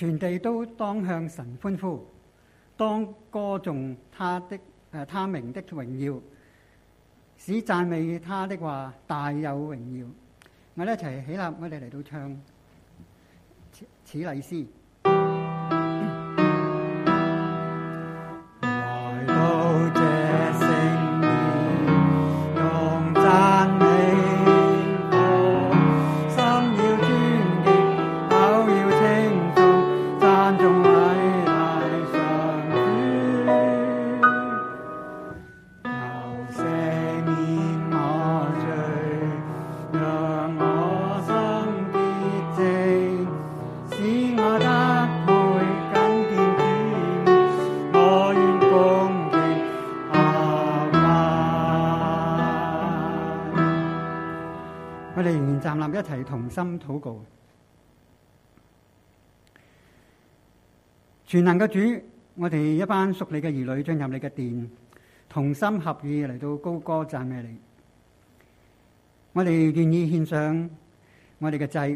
全地都當向神歡呼，當歌頌他名的榮耀，使讚美他的話大有榮耀。我哋一齊起立，我哋嚟到唱此禮詩。來到這聖殿，用讚美歌，心要尊敬，口要稱頌，讚頌偉大上主。求赦免我罪，讓我心潔淨，使我得配緊見主，我願恭敬合拜。我哋仍然站立一齊同心禱告。全能嘅主，我哋一班屬你嘅兒女進入你嘅殿，同心合意嚟到高歌讚美你。我哋願意獻上我哋嘅祭，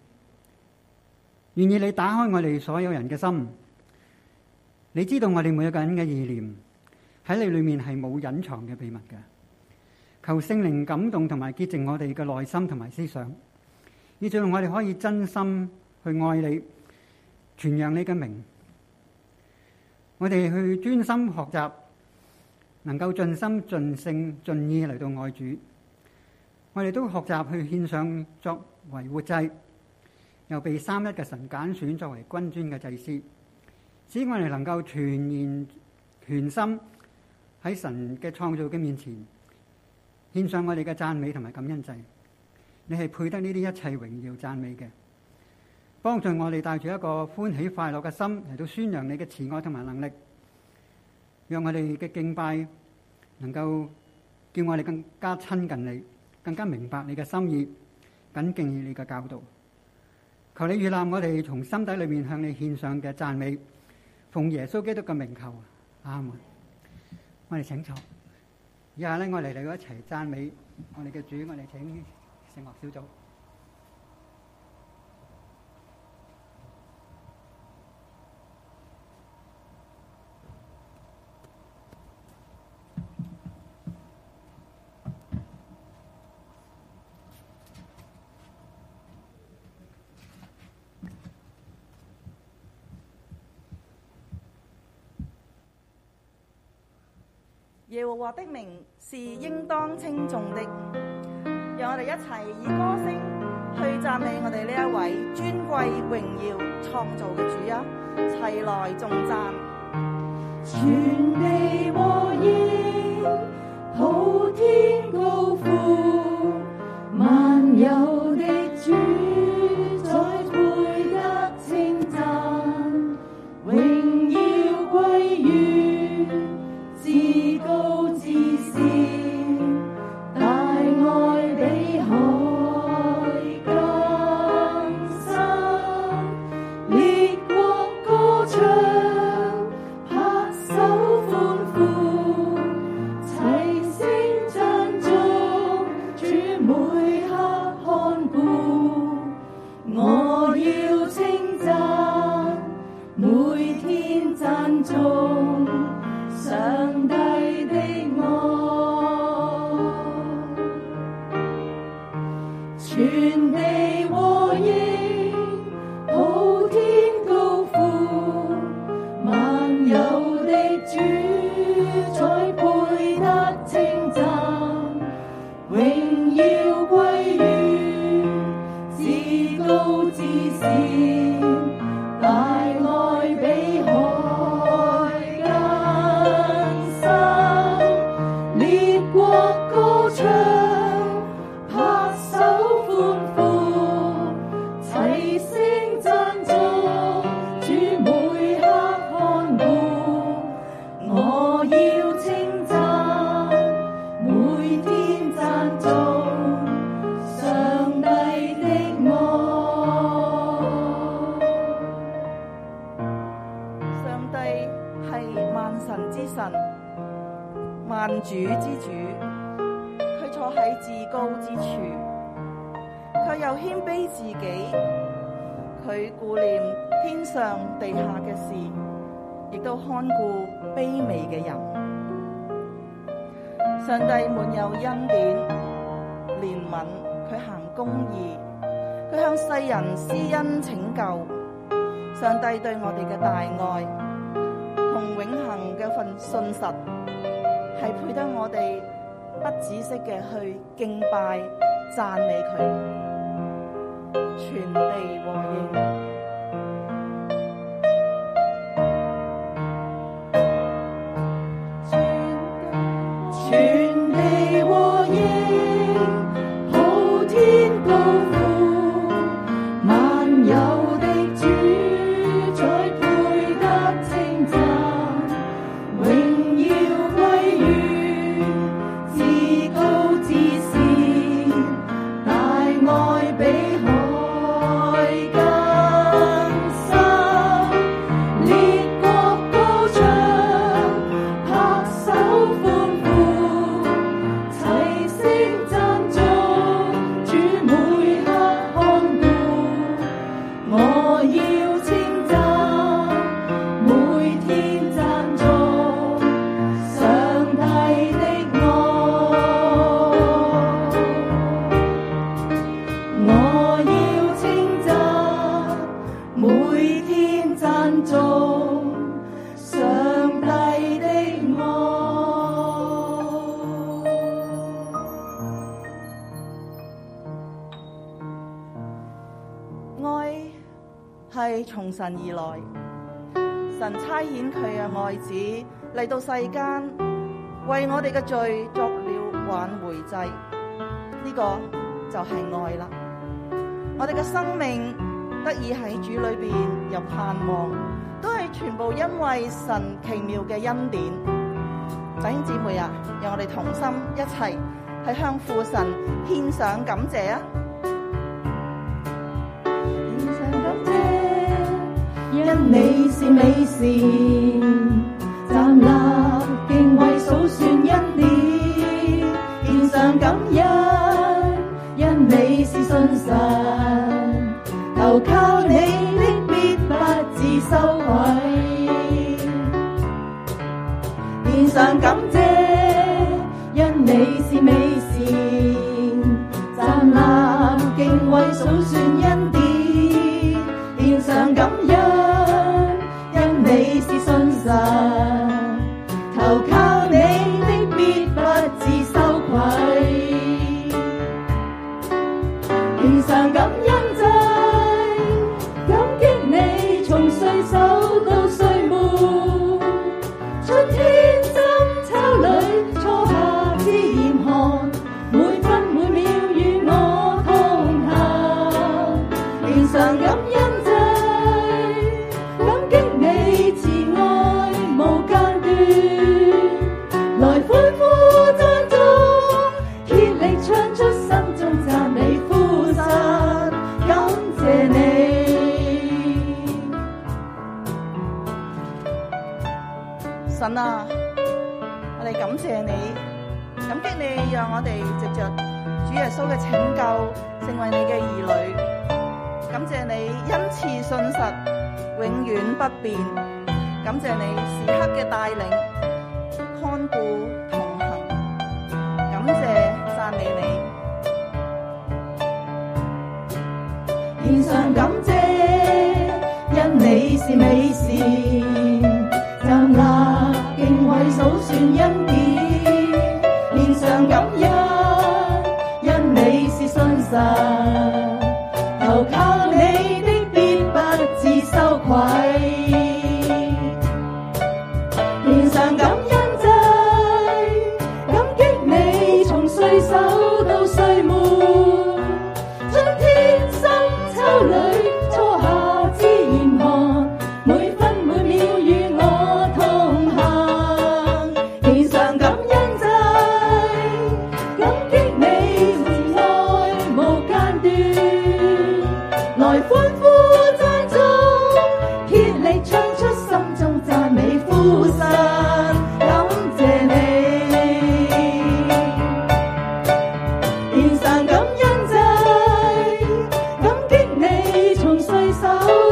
願意你打開我哋所有人嘅心。你知道我哋每一個人嘅意念，喺你裏面係冇隱藏嘅秘密嘅。求聖靈感動同埋潔淨我哋嘅內心同埋思想，以至我哋可以真心去愛你，傳揚你嘅名。我哋去專心學習，能夠盡心盡性盡意嚟到愛主。我哋都學習去獻上作為活祭，又被三一嘅神揀選作為君尊嘅祭司，使我哋能夠全然全心喺神嘅創造嘅面前獻上我哋嘅讚美同埋感恩祭。你係配得呢啲一切榮耀讚美嘅，幫助我哋帶住一個歡喜快樂嘅心嚟到宣揚你嘅慈愛同埋能力，讓我哋嘅敬拜能夠叫我哋更加親近你，更加明白你嘅心意，謹敬你嘅教導。求你悅納我哋從心底裏面向你獻上嘅讚美，奉耶穌基督嘅名求，阿門。我哋請坐。以下呢，我哋嚟到一齊讚美我哋嘅主。我哋請聖樂小組。 耶和華的名是應當稱頌的，讓我哋一齊以歌聲去讚美我哋呢一位尊貴榮耀創造嘅主啊！齊來頌讚。 全地和應，普天高呼，萬有的主宰配得稱讚，榮耀歸於至高至善，大愛比海更深，列國歌唱，拍手歡呼，齊聲讚頌，主每刻看顧，我要稱讚，每天讚頌上帝的愛，全地和應，普天高呼，萬有的主宰配得稱讚，榮耀歸於至高至善，大愛比海更深，列國歌唱，拍手歡呼，齊聲讚頌，主每刻看顧，我要稱讚，每天讚頌上帝的愛。 上帝係萬神之神，萬主之主，佢坐喺至高之處，卻又謙卑自己， 佢顧念天上地下嘅事，亦都看顧卑微嘅人。上帝滿有恩典、憐憫，佢行公義，佢向世人施恩拯救。上帝對我哋嘅大愛同永恆嘅份信實，係配得我哋不止息嘅去敬拜、讚美佢。全地和應。 全地和應，普天高呼，萬有的主宰配得稱讚，榮耀歸於至高至善，大愛比海更深，列國高唱，拍手歡呼，齊聲讚頌，主每刻看顧，我要稱讚，每天讚頌上帝的愛，我要稱讚，每天讚頌上帝的愛。 愛係從神而來，神差遣佢嘅愛子嚟到世間，為我哋嘅罪作了挽回祭，呢個就係愛啦。我哋嘅生命得以喺主裏邊有盼望，都係全部因為神奇妙嘅恩典。弟兄姊妹啊，讓我哋同心一齊係向父神獻上感謝啊！ 獻上感謝，因你是美善，站立敬畏數算恩典，獻上感恩，因你是信實，投靠你的必不致羞愧。獻上感謝，因你是美善，站立敬畏數算恩典，獻上感恩，因你是信實，投靠你的必不致羞愧。獻上感恩祭，感激你從歲首到歲末，春天深秋裏，初夏之嚴寒，每分每秒與我同行。獻上感恩祭，感激你慈愛無間斷，來歡呼讚頌，竭力唱出心中讚美呼聲，感謝你。 神啊，我哋感謝你，感激你讓我哋藉着主耶穌嘅拯救，成為你嘅兒女。感謝你恩慈信實，永遠不變。感謝你時刻嘅帶領、看顧、同行。感謝讚美你。 獻上感謝，因你是美善，站立敬畏數算恩典。獻上感恩，因你是信實，投靠你的必不致羞愧。獻上感恩祭，感激你從歲首到歲末，春天深秋裏，初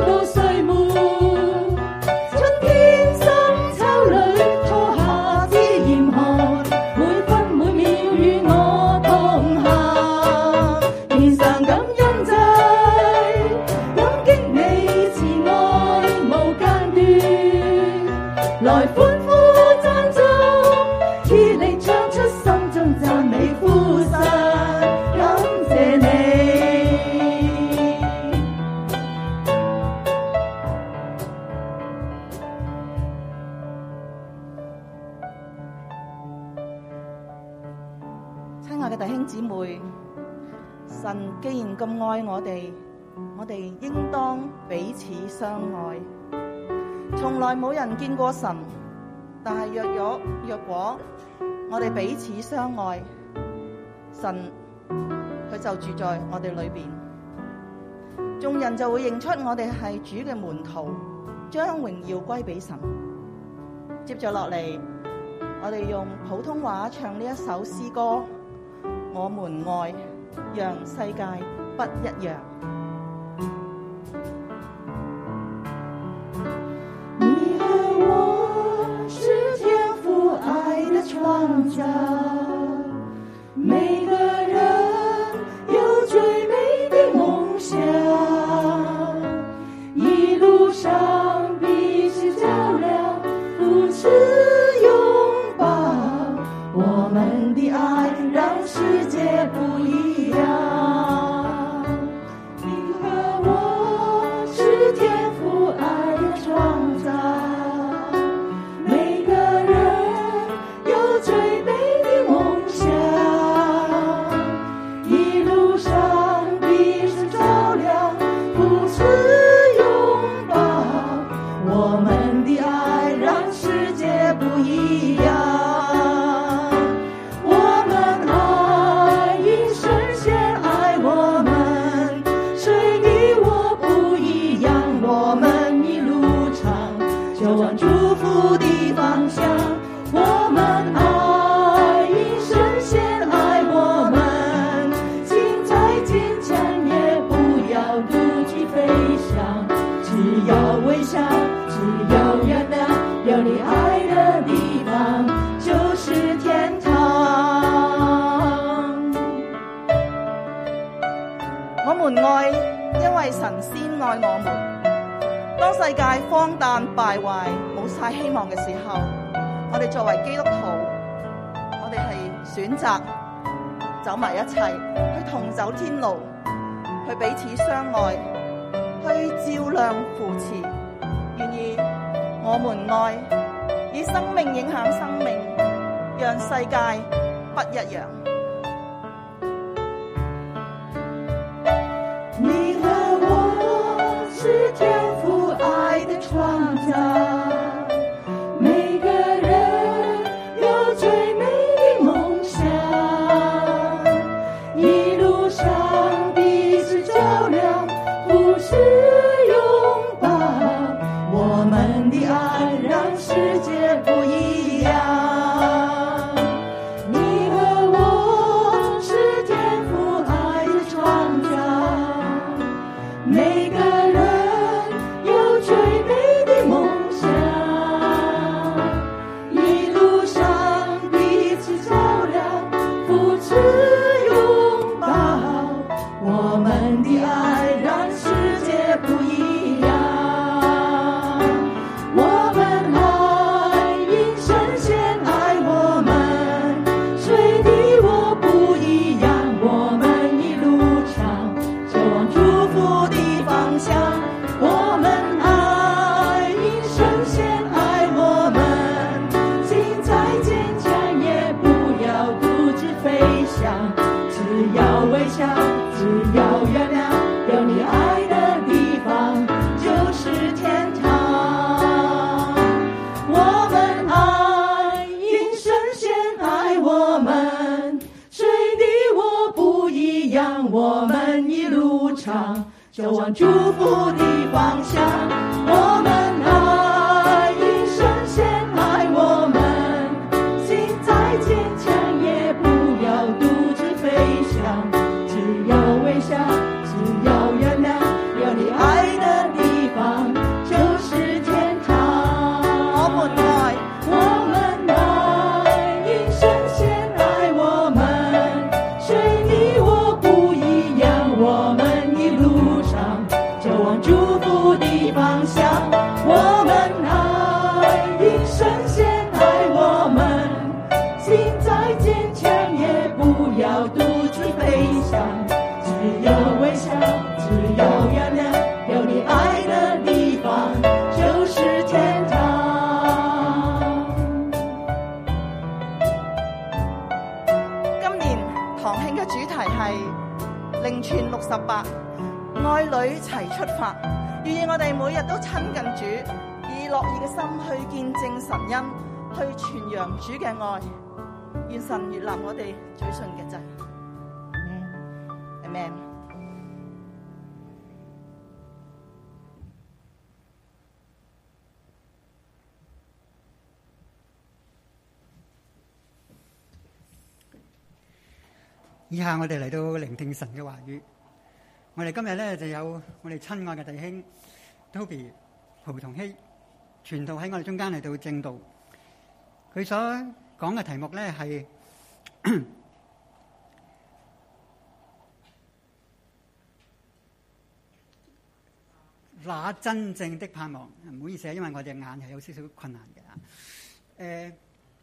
到歲末，春天深秋裏，初夏之嚴寒，每分每秒與我同行。獻上感恩祭，感激你慈愛無間斷，來歡呼讚頌，竭力唱出心中讚美呼神，感謝你。 親愛嘅弟兄姊妹，神既然咁愛我哋應當彼此相愛。從來冇人見過神，但係若果我哋彼此相愛，神佢就住在我哋裏邊，眾人就會認出我哋係主嘅門徒，將榮耀歸俾神。接着落嚟，我哋用普通話唱呢一首詩歌，我們愛，讓世界不一樣。 你和我是天父愛的創造，每個人有最美的夢想，一路上彼此照亮，扶持擁抱，我們的愛讓世界不一樣。你和我是天父愛的創造，每個人有最美的夢想，一路上彼此照亮，扶持擁抱，我們的愛讓世界不一樣。我們愛因神先愛我們，誰的我不一樣，我們一路上就往祝福的方向。我們愛因神先愛我們，心再堅強也不要獨居飛翔，只要微笑，只要原諒，有你愛的地方就是天堂。 我們愛，因為神先愛我們。當世界荒誕敗壞冇晒希望嘅時候，我哋作為基督徒，我哋係選擇走埋一齊，去同走天路，去彼此相愛，去照亮扶持，願意我們愛，以生命影響生命，讓世界不一樣。 你和我是天父愛的創造，每個人有最美的夢想，一路上彼此照亮，扶持擁抱，我們的愛讓世界不一樣。你和我是天父愛的創造，每個人有最美的夢想，一路上彼此照亮，扶持擁抱，我們的愛讓世界不一樣。我們愛因神先愛我們，誰的我不一樣，我們一路上就往祝福的方向。我們愛因神先愛我們，心再堅強也不要獨自飛翔，只要微笑，只要原諒，有你愛的地方就是天堂。我們愛因神先愛我們，誰的我不一樣，我們一路上就往祝福的方向。我們愛因神先愛我們，心再堅強也不要獨自飛翔，只要微笑，只要原諒，有你愛的地方往祝福的方向。我們愛因神先愛我們，心再堅強也不要獨自悲傷，只有微笑，只有原諒，有你愛的地方就是天堂。 今年堂慶嘅主題係靈傳68，愛侶齊出發，願意我哋每日都親近主，以樂意嘅心去見證神恩，去傳揚主嘅愛。願神悅納我哋嘴唇嘅祭。Amen。 以下我哋嚟到聆聽神嘅話語。我哋今日咧就有我哋親愛嘅弟兄 Toby 蒲同希傳道喺我哋中間嚟到證道。佢所講嘅題目咧係那真正的盼望。唔好意思啊，因為我隻眼係有少少困難嘅。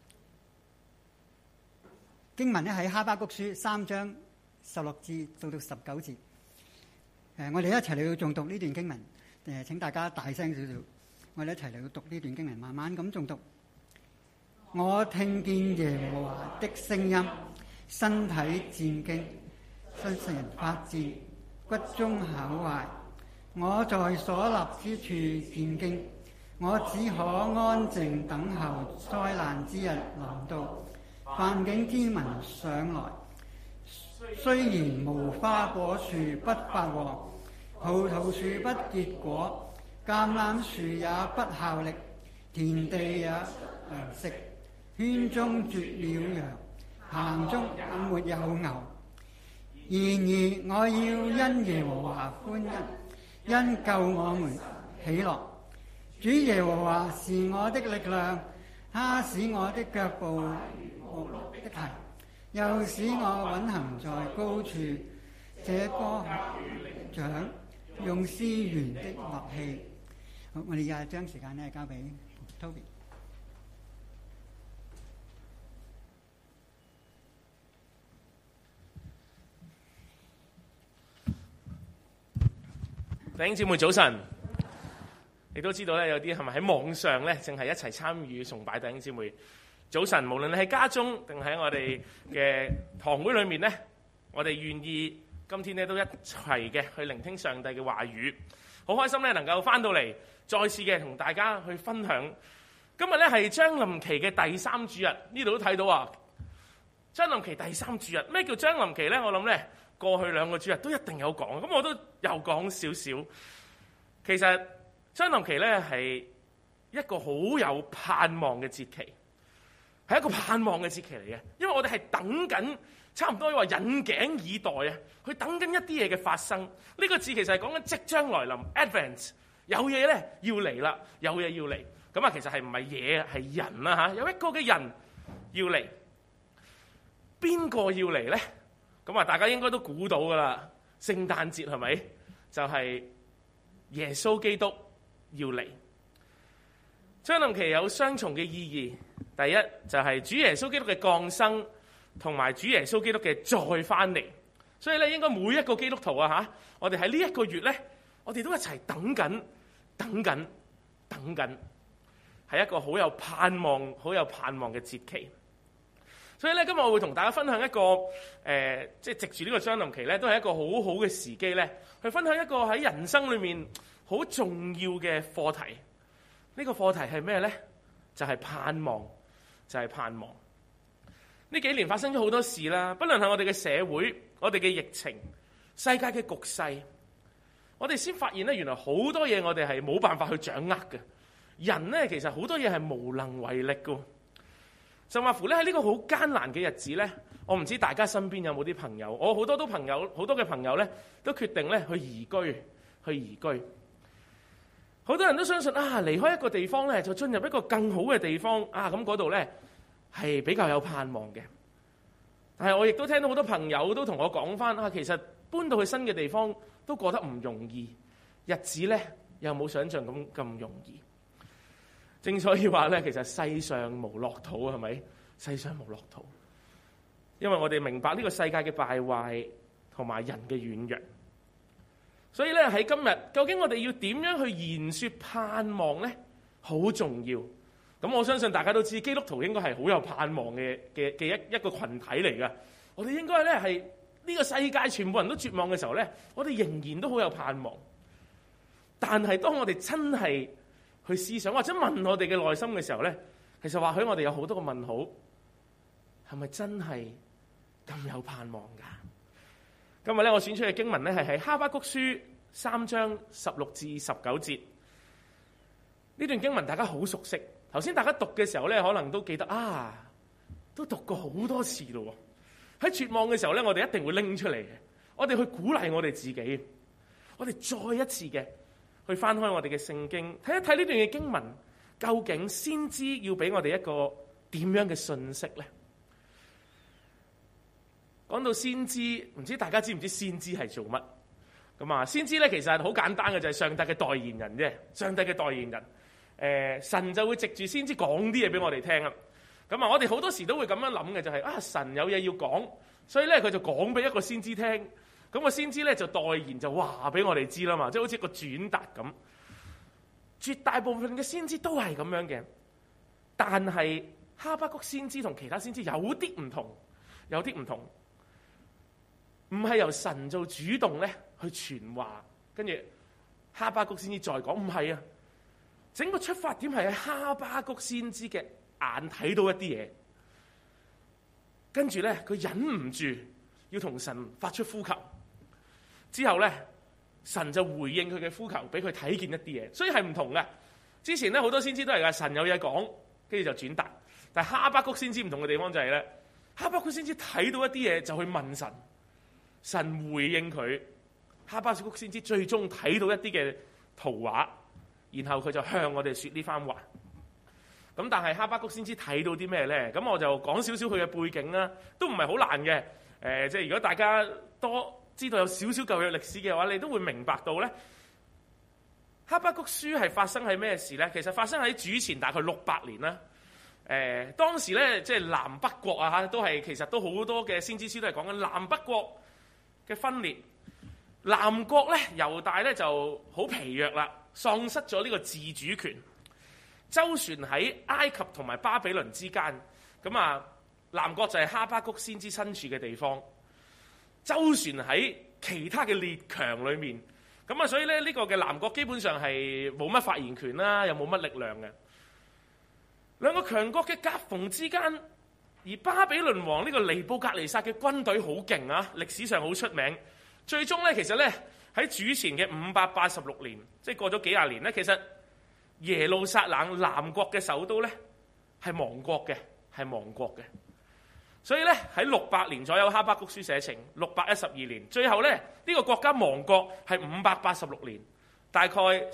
經文咧喺哈巴谷書3章16節到19節。我哋一齊嚟到誦讀呢段經文。請大家大聲少少，我哋一齊嚟到讀呢段經文，慢慢咁誦讀。我聽見耶和華的聲音，身體戰驚，身神發顫，骨中朽壞。我在所立之處戰驚，我只可安靜等候災難之日臨到。犯境之民上來，雖然無花果樹不發旺，葡萄樹不結果，橄欖樹也不效力，田地也糧食，圈中絕了羊，棚中也沒有牛。然而我要因耶和華歡欣，因救我們喜樂。主耶和華是我的力量，他使我的腳步無落的蹄，又使我穩行在高處。這歌掌用絲弦的樂器。好，我哋又將時間咧交俾 Toby。 弟兄姊妹早晨，你都知道咧，有啲係咪喺網上咧，淨係一齊參與崇拜。弟兄姊妹早晨，無論你喺家中定喺我哋嘅堂會裏面咧，我哋願意今天咧都一齊嘅去聆聽上帝嘅話語。好開心咧，能夠翻到嚟，再次嘅同大家去分享。今日咧係將臨期嘅第3主日，呢度都睇到啊，將臨期第3主日。咩叫將臨期咧？我諗咧，過去2個主日都一定有講，咁我都又講少少。其實將臨期咧係一個好有盼望嘅節期，係一個盼望嘅節期嚟嘅，因為我哋係等緊，差唔多話引頸以待啊，去等緊一啲嘢嘅發生。呢個字其實係講緊即將來臨 ，advance， 有嘢咧要嚟啦，有嘢要嚟。咁啊，其實係唔係嘢，係人啦嚇，有一個嘅人要嚟，邊個要嚟咧？咁啊，大家應該都估到噶啦，聖誕節係咪？就係耶穌基督要嚟。將臨期有雙重嘅意義，第一就係主耶穌基督嘅降生，同埋主耶穌基督嘅再翻嚟。所以咧，應該每一個基督徒啊嚇，我哋喺呢一個月咧，我哋都一齊等緊，係一個好有盼望嘅節期。所以咧，今日我會同大家分享一個即係藉住呢個將臨期咧，都係一個好好嘅時機咧，去分享一個喺人生裏面好重要嘅課題。呢個課題係咩咧？就係盼望，呢幾年發生咗好多事啦，不論係我哋嘅社會、我哋嘅疫情、世界嘅局勢，我哋先發現咧，原來好多嘢我哋係冇辦法去掌握嘅。人咧，其實好多嘢係無能為力嘅。甚至乎咧，喺呢個好艱難嘅日子咧，我唔知大家身邊有冇啲朋友，我好多嘅朋友咧都決定咧去移居。好多人都相信啊，離開一個地方咧就進入一個更好嘅地方啊，咁嗰度咧係比較有盼望嘅。但係我亦都聽到好多朋友都同我講翻啊，其實搬到去新嘅地方都過得唔容易， 日子咧又冇想象咁容易。正所以話咧，其實世上無樂土，係咪？世上無樂土，因為我哋明白呢個世界嘅敗壞同埋人嘅軟弱。所以咧喺今日，究竟我哋要點樣去言說盼望咧？好重要。咁我相信大家都知，基督徒應該係好有盼望嘅一個群體嚟㗎。我哋應該咧係呢個世界全部人都絕望嘅時候咧，我哋仍然都好有盼望。但係當我哋真係去思想或者問我哋嘅內心嘅時候咧，其實或許我哋有好多個問號，係咪真係咁有盼望㗎？今日咧我選出嘅經文咧係喺哈巴谷書3章16至19節。呢段經文大家好熟悉，頭先大家讀嘅時候咧，可能都記得啊，都讀過好多次咯。喺絕望嘅時候咧，我哋一定會拎出嚟嘅，我哋去鼓勵我哋自己，我哋再一次嘅去翻開我哋嘅聖經，睇一睇呢段嘅經文，究竟先知要俾我哋一個點樣嘅信息咧？講到先知，唔知大家知唔知先知係做乜？咁啊，先知咧其實好簡單嘅，就係上帝嘅代言人啫。上帝嘅代言人，神就會藉住先知講啲嘢俾我哋聽啊。咁啊，我哋好多時都會咁樣諗嘅，就係啊，神有嘢要講，所以咧佢就講俾一個先知聽。咁個先知咧就代言，就話俾我哋知啦嘛，即係好似一個轉達咁。絕大部分嘅先知都係咁樣嘅，但係哈巴谷先知同其他先知有啲唔同，有啲唔同。唔係由神做主動咧去傳話，跟住哈巴谷先知再講，唔係啊！整個出發點係喺哈巴谷先知嘅眼睇到一啲嘢，跟住咧佢忍唔住要同神發出呼求，之後咧神就回應佢嘅呼求，俾佢睇見一啲嘢，所以係唔同嘅。之前咧好多先知都係㗎，神有嘢講，跟住就轉達，但係哈巴谷先知唔同嘅地方就係咧，哈巴谷先知睇到一啲嘢就去問神。神回應佢，哈巴谷先知最終睇到一啲嘅圖畫，然後佢就向我哋說呢番話。咁但係哈巴谷先知睇到啲咩咧？咁我就講少少佢嘅背景啦，都唔係好難嘅。即係如果大家多知道有少少舊約歷史嘅話，你都會明白到咧，哈巴谷書係發生喺咩事咧？其實發生喺主前大概600年啦。當時咧即係南北國啊嚇，都係其實都好多嘅先知書都係講緊南北國嘅分裂。南國咧猶大咧就好疲弱啦，喪失咗呢個自主權，周旋喺埃及同埋巴比倫之間。咁啊，南國就係哈巴谷先知身處嘅地方，周旋喺其他嘅列強裏面。咁啊，所以咧呢個嘅南國基本上係冇乜發言權啦，又冇乜力量嘅。兩個強國嘅夾縫之間，而巴比倫王呢個尼布甲尼撒嘅軍隊好勁啊，歷史上好出名。最終咧，其實咧喺主前嘅586年，即係過咗幾廿年咧，其實耶路撒冷南國嘅首都咧係亡國嘅，係亡國嘅。所以咧喺600年左右，哈巴谷書寫成612年，最後咧呢個國家亡國係586年，大概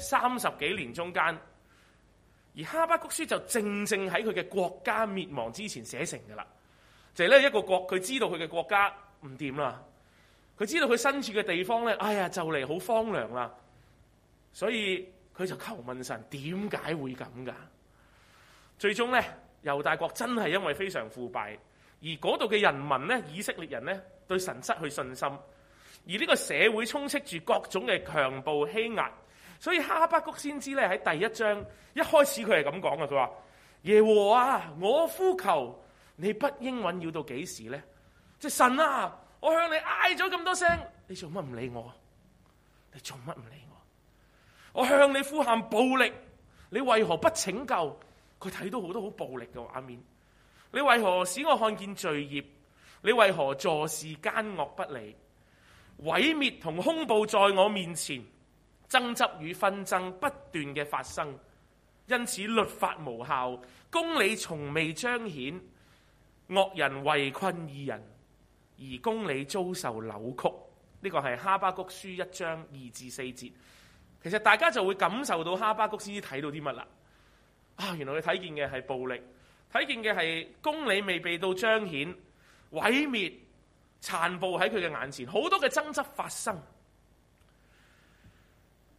30幾年中間。而哈巴谷書就正正喺佢嘅國家滅亡之前寫成嘅啦，就係咧一個國，佢知道佢嘅國家唔掂啦，佢知道佢身處嘅地方咧，哎呀就嚟好荒涼啦，所以佢就求問神點解會咁㗎？最終咧猶大國真係因為非常腐敗，而嗰度嘅人民咧，以色列人咧對神失去信心，而呢個社會充斥住各種嘅強暴欺壓。所以哈巴谷先知咧喺第1章一開始佢係咁講嘅，佢話：耶和華啊，我呼求你不應允要到幾時咧？即係神啊，我向你嗌咗咁多聲，你做乜唔理我？你做乜唔理我？我向你呼喊暴力，你為何不拯救？佢睇到好多好暴力嘅畫面。你為何使我看見罪孽？你為何坐視奸惡不理？毀滅同兇暴在我面前。爭執與紛爭不斷嘅發生，因此律法無效，公理從未彰顯，惡人圍困義人，而公理遭受扭曲。呢個係哈巴谷書1章2至4節。其實大家就會感受到哈巴谷先至睇到啲乜啦。啊，原來佢睇見嘅係暴力，睇見嘅係公理未被到彰顯，毀滅殘暴喺佢嘅眼前，好多嘅爭執發生。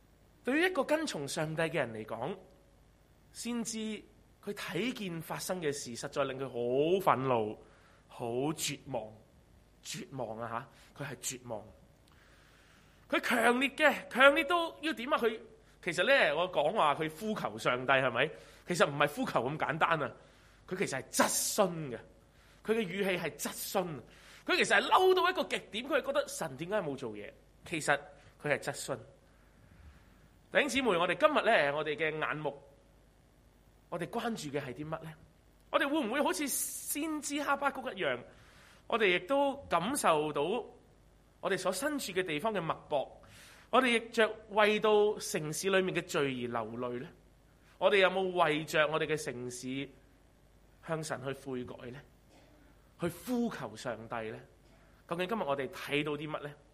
對於一個跟從上帝嘅人嚟講，先知佢睇見發生嘅事，實在令佢好憤怒、好絕望啊！嚇，佢係絕望。佢強烈都要點啊？佢其實咧，我講話佢呼求上帝係咪？其實唔係呼求咁簡單啊！佢其實係質詢嘅，佢嘅語氣係質詢。佢其實係嬲到一個極點，佢係覺得神點解冇做嘢？其實佢係質詢。弟兄姊妹，我哋今日咧，我哋嘅眼目，我哋關注嘅係啲乜咧？我哋會唔會好似先知哈巴谷一樣？我哋亦都感受到我哋所身處嘅地方嘅脈搏，我哋亦着為到城市裏面嘅罪而流淚咧？我哋有冇為着我哋嘅城市向神去悔改咧？去呼求上帝咧？究竟今日我哋睇到啲乜咧？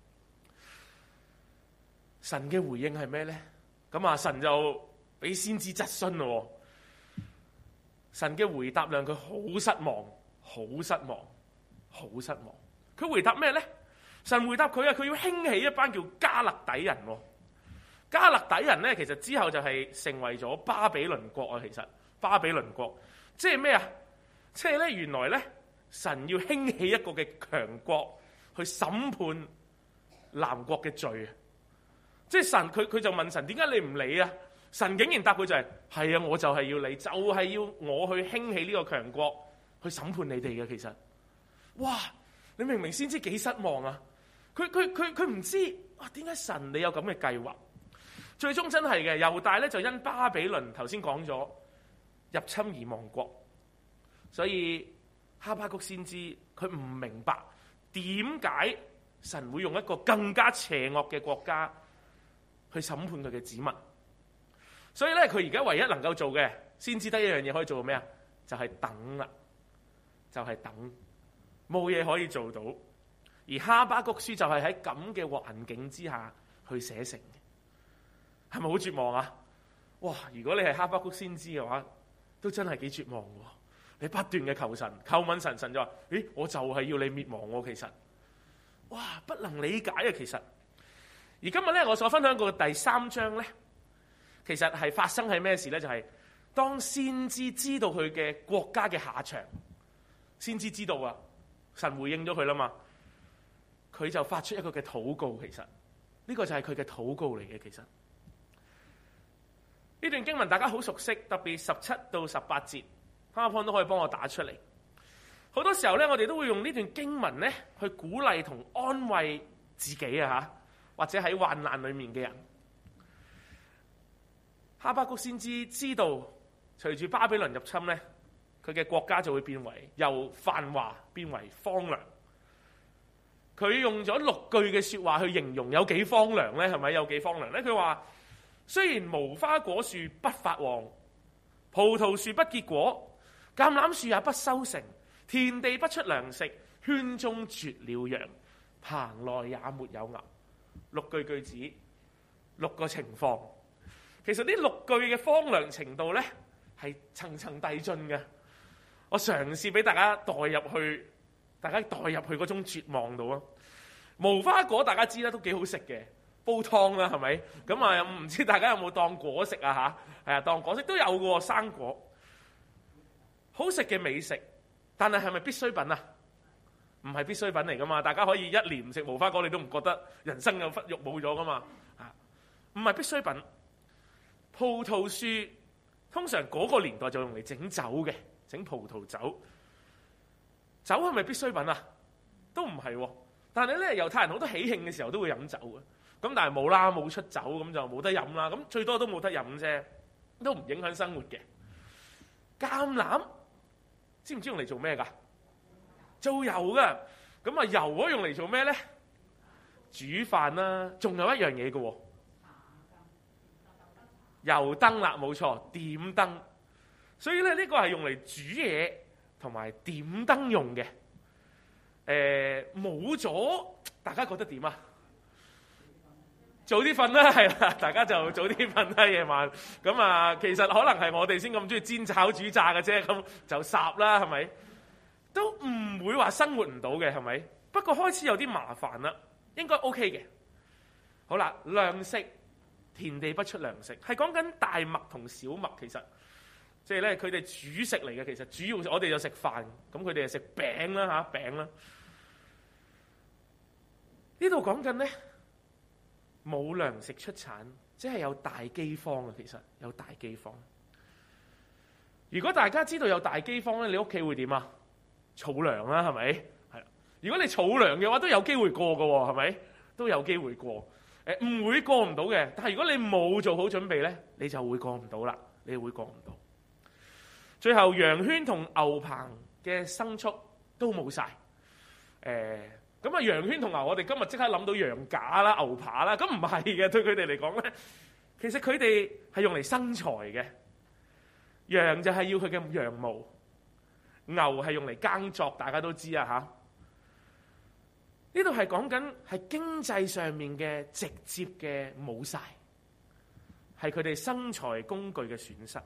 神嘅回應係咩咧？咁啊，神就俾先知質詢咯。神嘅回答讓佢好失望，好失望，好失望。佢回答咩咧？神回答佢啊，佢要興起一班叫加勒底人。加勒底人咧，其實之後就係成為咗巴比倫國啊。其實巴比倫國即係咩啊？即係咧，原來咧，神要興起一個嘅強國去審判南國嘅罪啊！即係神佢就問神，點解你唔理啊？神竟然答佢就係啊，我就係要理，就係要我去興起呢個強國去審判你哋嘅。其實，哇！你明明先知幾失望啊！佢唔知啊，點解神你有咁嘅計劃？最終真係嘅，猶大咧就因巴比倫頭先講咗入侵而亡國，所以哈巴谷先知佢唔明白點解神會用一個更加邪惡嘅國家去審判佢嘅子民。所以咧，佢而家唯一能夠做嘅，先知得一樣嘢可以做到咩啊？就係等啦，就係等，冇嘢可以做到。而哈巴谷書就係喺咁嘅環境之下去寫成嘅，係咪好絕望啊？哇！如果你係哈巴谷先知嘅話，都真係幾絕望喎。你不斷嘅求神，叩問神，神就話：咦，我就係要你滅亡喎。其實，哇，不能理解啊！其實，而今日咧，我所分享過嘅第3章咧，其實係發生喺咩事咧？就係當先知知道佢嘅國家嘅下場，先知知道啊，神回應咗佢啦嘛。佢就發出一個嘅禱告，其實呢個就係佢嘅禱告嚟嘅。其實呢段經文大家好熟悉，特別17到18節，PowerPoint都可以幫我打出嚟。好多時候咧，我哋都會用呢段經文咧去鼓勵同安慰自己啊，嚇，或者喺患難裡面嘅人。哈巴谷先知道，隨住巴比倫入侵咧，佢嘅國家就會變為由繁華變為荒涼。佢用咗6句嘅説話去形容有幾荒涼咧，係咪有幾荒涼咧？佢話：雖然無花果樹不發黃，葡萄樹不結果，橄欖樹也不收成，田地不出糧食，圈中絕了羊，棚內也沒有牛。6句句子，6個情況。其實呢6句嘅荒涼程度咧，係層層遞進嘅。我嘗試俾大家代入去嗰種絕望度啊！無花果大家知啦，都幾好食嘅，煲湯啦，係咪？咁啊，唔知大家有冇當果食啊？嚇，係啊，當果食都有嘅喎，生果好食嘅美食，但係咪必需品啊？唔係必需品嚟噶嘛？大家可以1年唔食無花果，你都唔覺得人生有忽肉冇咗噶嘛？啊，唔係必需品。葡萄樹通常嗰個年代就用嚟整酒嘅，整葡萄酒。酒係咪必需品啊？都唔係喎。但係咧，猶太人好多喜慶嘅時候都會飲酒嘅。咁但係冇啦，冇出酒，咁就冇得飲啦。咁最多都冇得飲啫，都唔影響生活嘅。橄欖知唔知用嚟做咩㗎？做油㗎。咁啊，油嗰用嚟做咩咧？煮飯啦。仲有一樣嘢嘅喎，油燈啦，冇錯，點燈。所以咧，呢個係用嚟煮嘢同埋點燈用嘅。冇咗，大家覺得點啊？早啲瞓啦，係啦，大家就早啲瞓啦，夜晚。咁啊，其實可能係我哋先咁中意煎炒煮炸嘅啫，咁就霎啦，係咪？都唔會話生活唔到嘅，係咪？不過開始有啲麻煩啦，應該 OK 嘅。好啦，糧食、 田地不出糧食，係講緊大麥同小麥，其實即係咧佢哋主食嚟嘅。其實主要我哋就食飯，咁佢哋就食餅啦嚇，餅啦。呢度講緊咧冇糧食出產，即係有大饑荒啊！其實有大饑荒。如果大家知道有大饑荒咧，你屋企會點啊？儲糧啦，係咪？係啦。如果你儲糧嘅話，都有機會過㗎喎，係咪？都有機會過。唔會過唔到嘅。但係如果你冇做好準備咧，你就會過唔到啦。你會過唔到。最後羊圈同牛棚嘅牲畜都冇晒。咁啊，羊圈同牛，我哋今日即刻諗到羊架啦、牛扒啦。咁唔係嘅，對佢哋嚟講咧，其實佢哋係用嚟生財嘅。羊就係要佢嘅羊毛，牛係用嚟耕作，大家都知啊嚇。呢度係講緊係經濟上面嘅直接嘅冇晒，係佢哋生財工具嘅損失。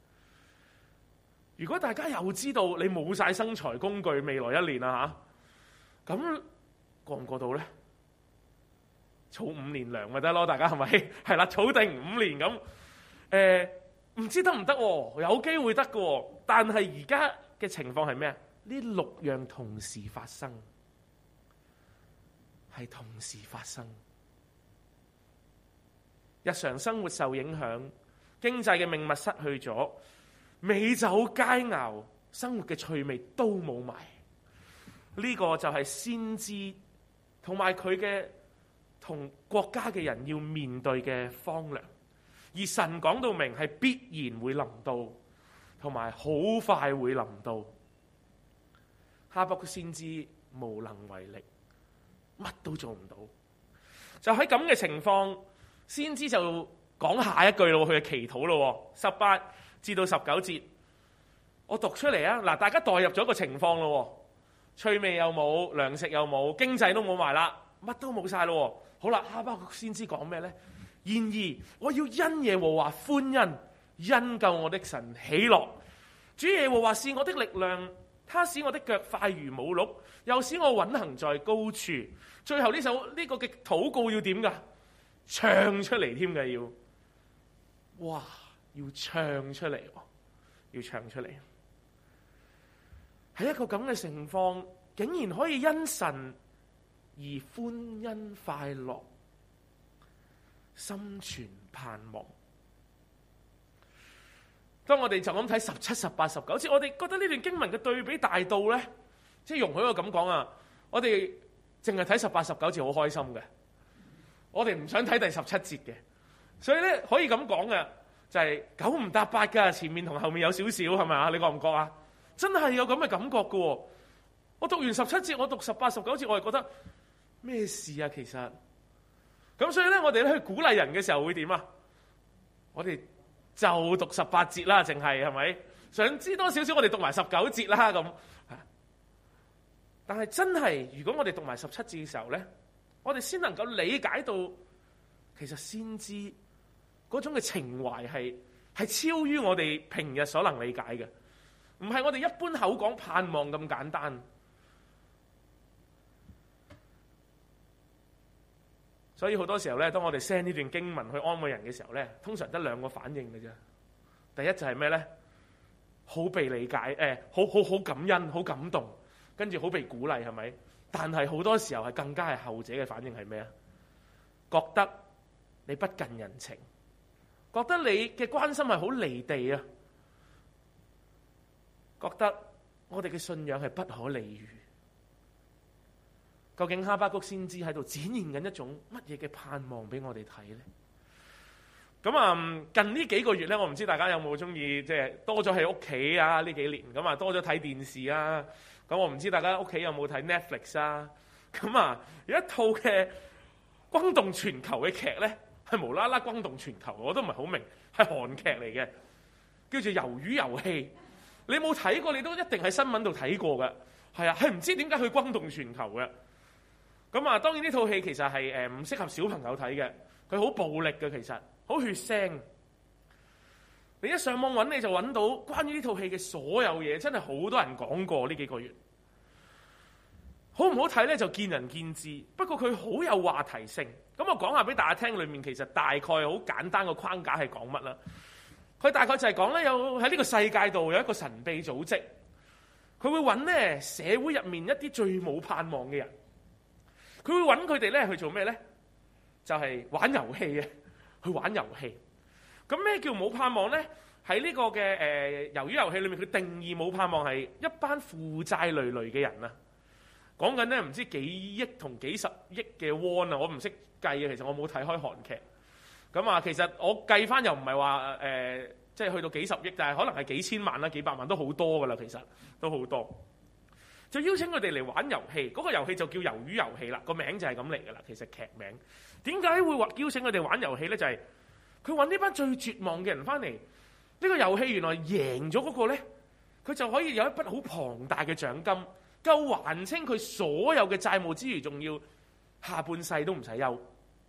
如果大家又知道你冇晒生財工具，未來一年啊嚇，咁過唔過到咧？儲5年糧咪得咯，大家係咪？係啦，儲定5年咁，唔知得唔得喎？有機會得嘅喎，但係而家嘅情況係咩啊？呢6樣同時發生，係同時發生。日常生活受影響，經濟嘅命脈失去咗，美酒佳肴，生活嘅趣味都冇埋。呢個就係先知同埋佢嘅同國家嘅人要面對嘅荒涼。而神講到明係必然會臨到，同埋好快會臨到。哈巴谷先知無能為力，乜都做唔到。就喺咁嘅情況，先知就講下一句咯，佢嘅祈禱咯，18至到19節，我讀出嚟啊！嗱，大家代入咗個情況咯，趣味又冇，糧食又冇，經濟都冇埋啦，乜都冇晒咯。好啦，哈巴谷先知講咩呢？然而我要因耶和華歡欣，因救我的神喜樂。主耶和華是我的力量，他使我的腳快如母鹿，又使我穩行在高處。最後呢個嘅禱告要點㗎？唱出嚟添㗎要，哇！要唱出嚟，要唱出嚟。喺一個咁嘅情況，竟然可以因神而歡欣快樂，心存盼望。當我哋就咁睇17、18、19節，我哋覺得呢段經文嘅對比大到呢，即係容許我咁講啊！我哋淨係睇18、19節好開心嘅，我哋唔想睇第17節嘅，所以呢，可以咁講嘅就係9唔搭8㗎，前面同後面有少少係咪啊？你覺唔覺啊？真係有咁嘅感覺嘅喎！我讀完17節，我讀18、19節，我係覺得咩事啊？其實咁，所以咧，我哋咧去鼓勵人嘅時候會點啊？我哋就讀18節啦，淨係咪？想知多少少，我哋讀埋19節啦咁。但係真係，如果我哋讀埋17節嘅時候咧，我哋先能夠理解到，其實先知嗰種嘅情懷係超於我哋平日所能理解嘅，唔係我哋一般口講盼望咁簡單。所以好多時候咧，當我哋 send 呢段經文去安慰人嘅時候咧，通常得2個反應嘅啫。第一就係咩咧？好被理解，好感恩，好感動，跟住好被鼓勵，係咪？但係好多時候係更加係後者嘅反應係咩啊？覺得你不近人情，覺得你嘅關心係好離地啊，覺得我哋嘅信仰係不可理喻。究竟哈巴谷先知喺度展現緊一種乜嘢嘅盼望俾我哋睇呢？咁啊，近呢幾個月咧，我唔知大家有冇中意，即係多咗喺屋企啊？呢幾年咁啊，多咗睇電視啊。咁我唔知大家屋企有冇睇 Netflix 啊？咁啊，有一套嘅轟動全球嘅劇咧，係無啦啦轟動全球，我都唔係好明，係韓劇嚟嘅，叫做《魷魚遊戲》。你冇睇過，你都一定喺新聞度睇過嘅。係啊，係唔知點解佢轟動全球嘅。咁啊，當然呢套戲其實係唔適合小朋友睇嘅，佢好暴力嘅，其實好血腥。你一上網揾，你就揾到關於呢套戲嘅所有嘢，真係好多人講過呢幾個月。 好唔好睇咧就見仁見智，不過佢好有話題性。咁我講下俾大家聽，裏面其實大概好簡單個框架係講乜啦？佢大概就係講咧，有喺呢個世界度有一個神秘組織，佢會揾咧社會入面一啲最冇盼望嘅人，佢會揾佢哋咧去做咩咧？就係玩遊戲嘅，去玩遊戲。咁咩叫冇盼望咧？喺呢個嘅魷魚遊戲裏面，佢定義冇盼望係一班負債累累嘅人啊！講緊咧唔知幾億同幾十億嘅 won 啊，我唔識計啊，其實我冇睇開韓劇。咁啊，其實我計翻又唔係話即係去到幾十億，但係可能係幾千萬啦、幾百萬都好多噶啦，其實都好多。就邀請佢哋嚟玩遊戲，嗰個遊戲就叫魷魚遊戲啦，個名就係咁嚟噶啦。其實劇名點解會話邀請佢哋玩遊戲咧？就係佢揾呢班最絕望嘅人翻嚟。呢個遊戲原來贏咗嗰個咧，佢就可以有一筆好龐大嘅獎金，夠還清佢所有嘅債務之餘，仲要下半世都唔使憂。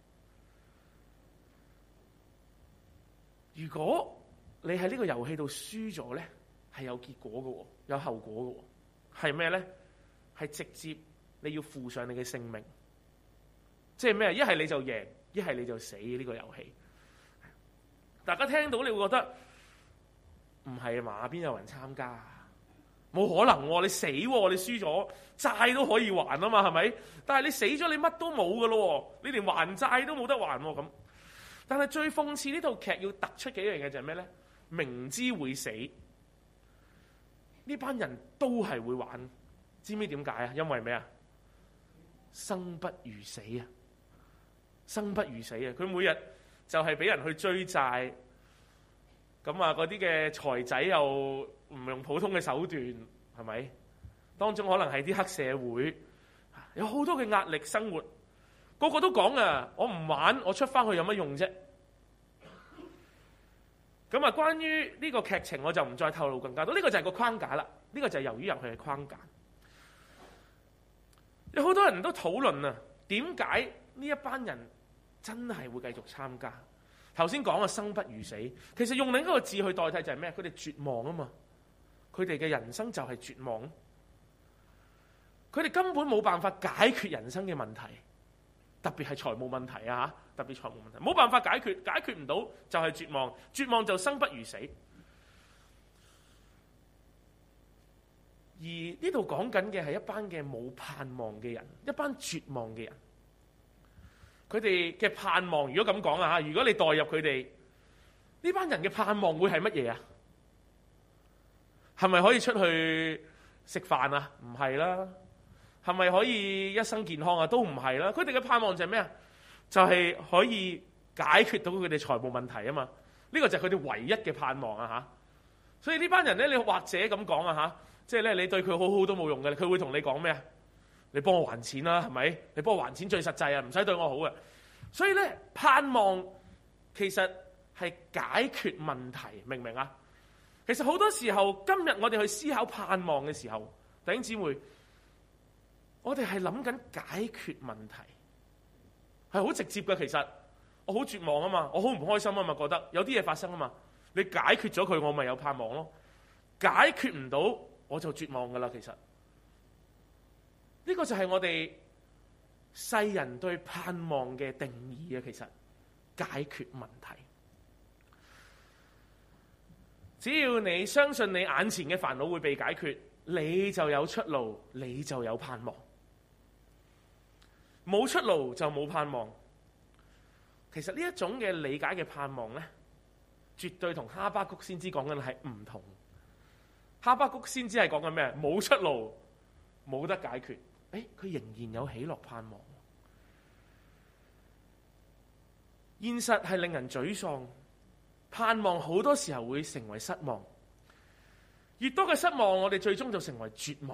如果你喺呢個遊戲度輸咗咧，係有結果嘅，有後果嘅，係咩咧？係直接你要付上你嘅性命，即係咩？一係你就贏，一係你就死。呢個遊戲，大家聽到你會覺得唔係啊嘛？邊有人參加？冇可能喎！你死喎！你輸咗債都可以還啊嘛？係咪？但係你死咗，你乜都冇㗎咯，你連還債都冇得還喎咁。但係最諷刺呢套劇要突出嘅一樣嘢就係咩咧？明知會死，呢班人都係會玩。知唔知點解啊？因為咩啊？生不如死啊！生不如死啊！佢每日就係俾人去追債，咁啊嗰啲嘅財仔又唔用普通嘅手段，係咪？當中可能係啲黑社會，有好多嘅壓力生活。個個都講啊，我唔玩，我出翻去有乜用啫？咁啊，關於呢個劇情我就唔再透露更加多。呢個就係個框架啦，呢個就係魷魚遊戲嘅框架。有好多人都討論啊，點解呢一班人真係會繼續參加？頭先講嘅生不如死，其實用另一個字去代替就係咩？佢哋絕望啊嘛，佢哋嘅人生就係絕望，佢哋根本冇辦法解決人生嘅問題。特別係財務問題啊！特別財務問題冇辦法解決，解決唔到就係絕望，絕望就生不如死。而呢度講緊嘅係一班嘅冇盼望嘅人，一班絕望嘅人。佢哋嘅盼望，如果咁講啊，如果你代入佢哋呢班人嘅盼望，會係乜嘢啊？係咪可以出去食飯啊？唔係啦。係咪可以一生健康啊？都唔係啦。佢哋嘅盼望就係咩啊？就係可以解決到佢哋財務問題啊嘛。呢個就係佢哋唯一嘅盼望啊嚇。所以呢班人咧，你或者咁講啊嚇，即係咧你對佢好好都冇用嘅，佢會同你講咩啊？你幫我還錢啦，係咪？你幫我還錢最實際啊，唔使對我好嘅。所以咧，盼望其實係解決問題，明唔明啊？其實好多時候，今日我哋去思考盼望嘅時候，弟兄姊妹，我哋係諗緊解決問題，係好直接嘅。其實我好絕望啊嘛，我好唔開心啊嘛，覺得有啲嘢發生啊嘛。你解決咗佢，我咪有盼望咯。解決唔到，我就絕望噶啦。其實呢個就係我哋世人對盼望嘅定義啊。其實解決問題，只要你相信你眼前嘅煩惱會被解決，你就有出路，你就有盼望。冇出路就冇盼望。其實呢一種嘅理解嘅盼望咧，絕對同哈巴谷先知講緊係唔同。哈巴谷先知係講緊咩？冇出路，冇得解決。佢仍然有喜樂盼望。現實係令人沮喪，盼望好多時候會成為失望。越多嘅失望，我哋最終就成為絕望。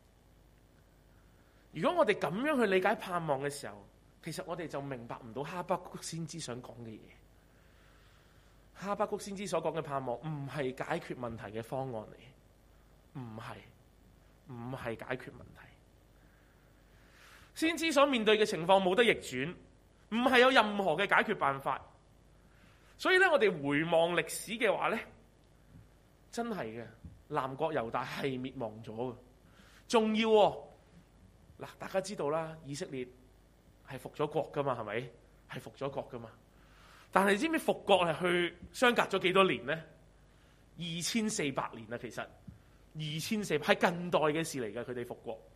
如果我哋咁樣去理解盼望嘅時候，其實我哋就明白唔到哈巴谷先知想講嘅嘢。哈巴谷先知所講嘅盼望唔係解決問題嘅方案嚟，唔係解決問題。先知所面對嘅情況冇得逆轉，唔係有任何嘅解決辦法。所以咧，我哋回望歷史嘅話咧，真係嘅，南國猶大係滅亡咗嘅，仲要嗱，大家知道啦，以色列係復咗國噶嘛，係咪？係復咗國噶嘛？但係你知唔知復國係去相隔咗幾多年呢？2400年啊，其實2400係近代嘅事嚟嘅，佢哋復國。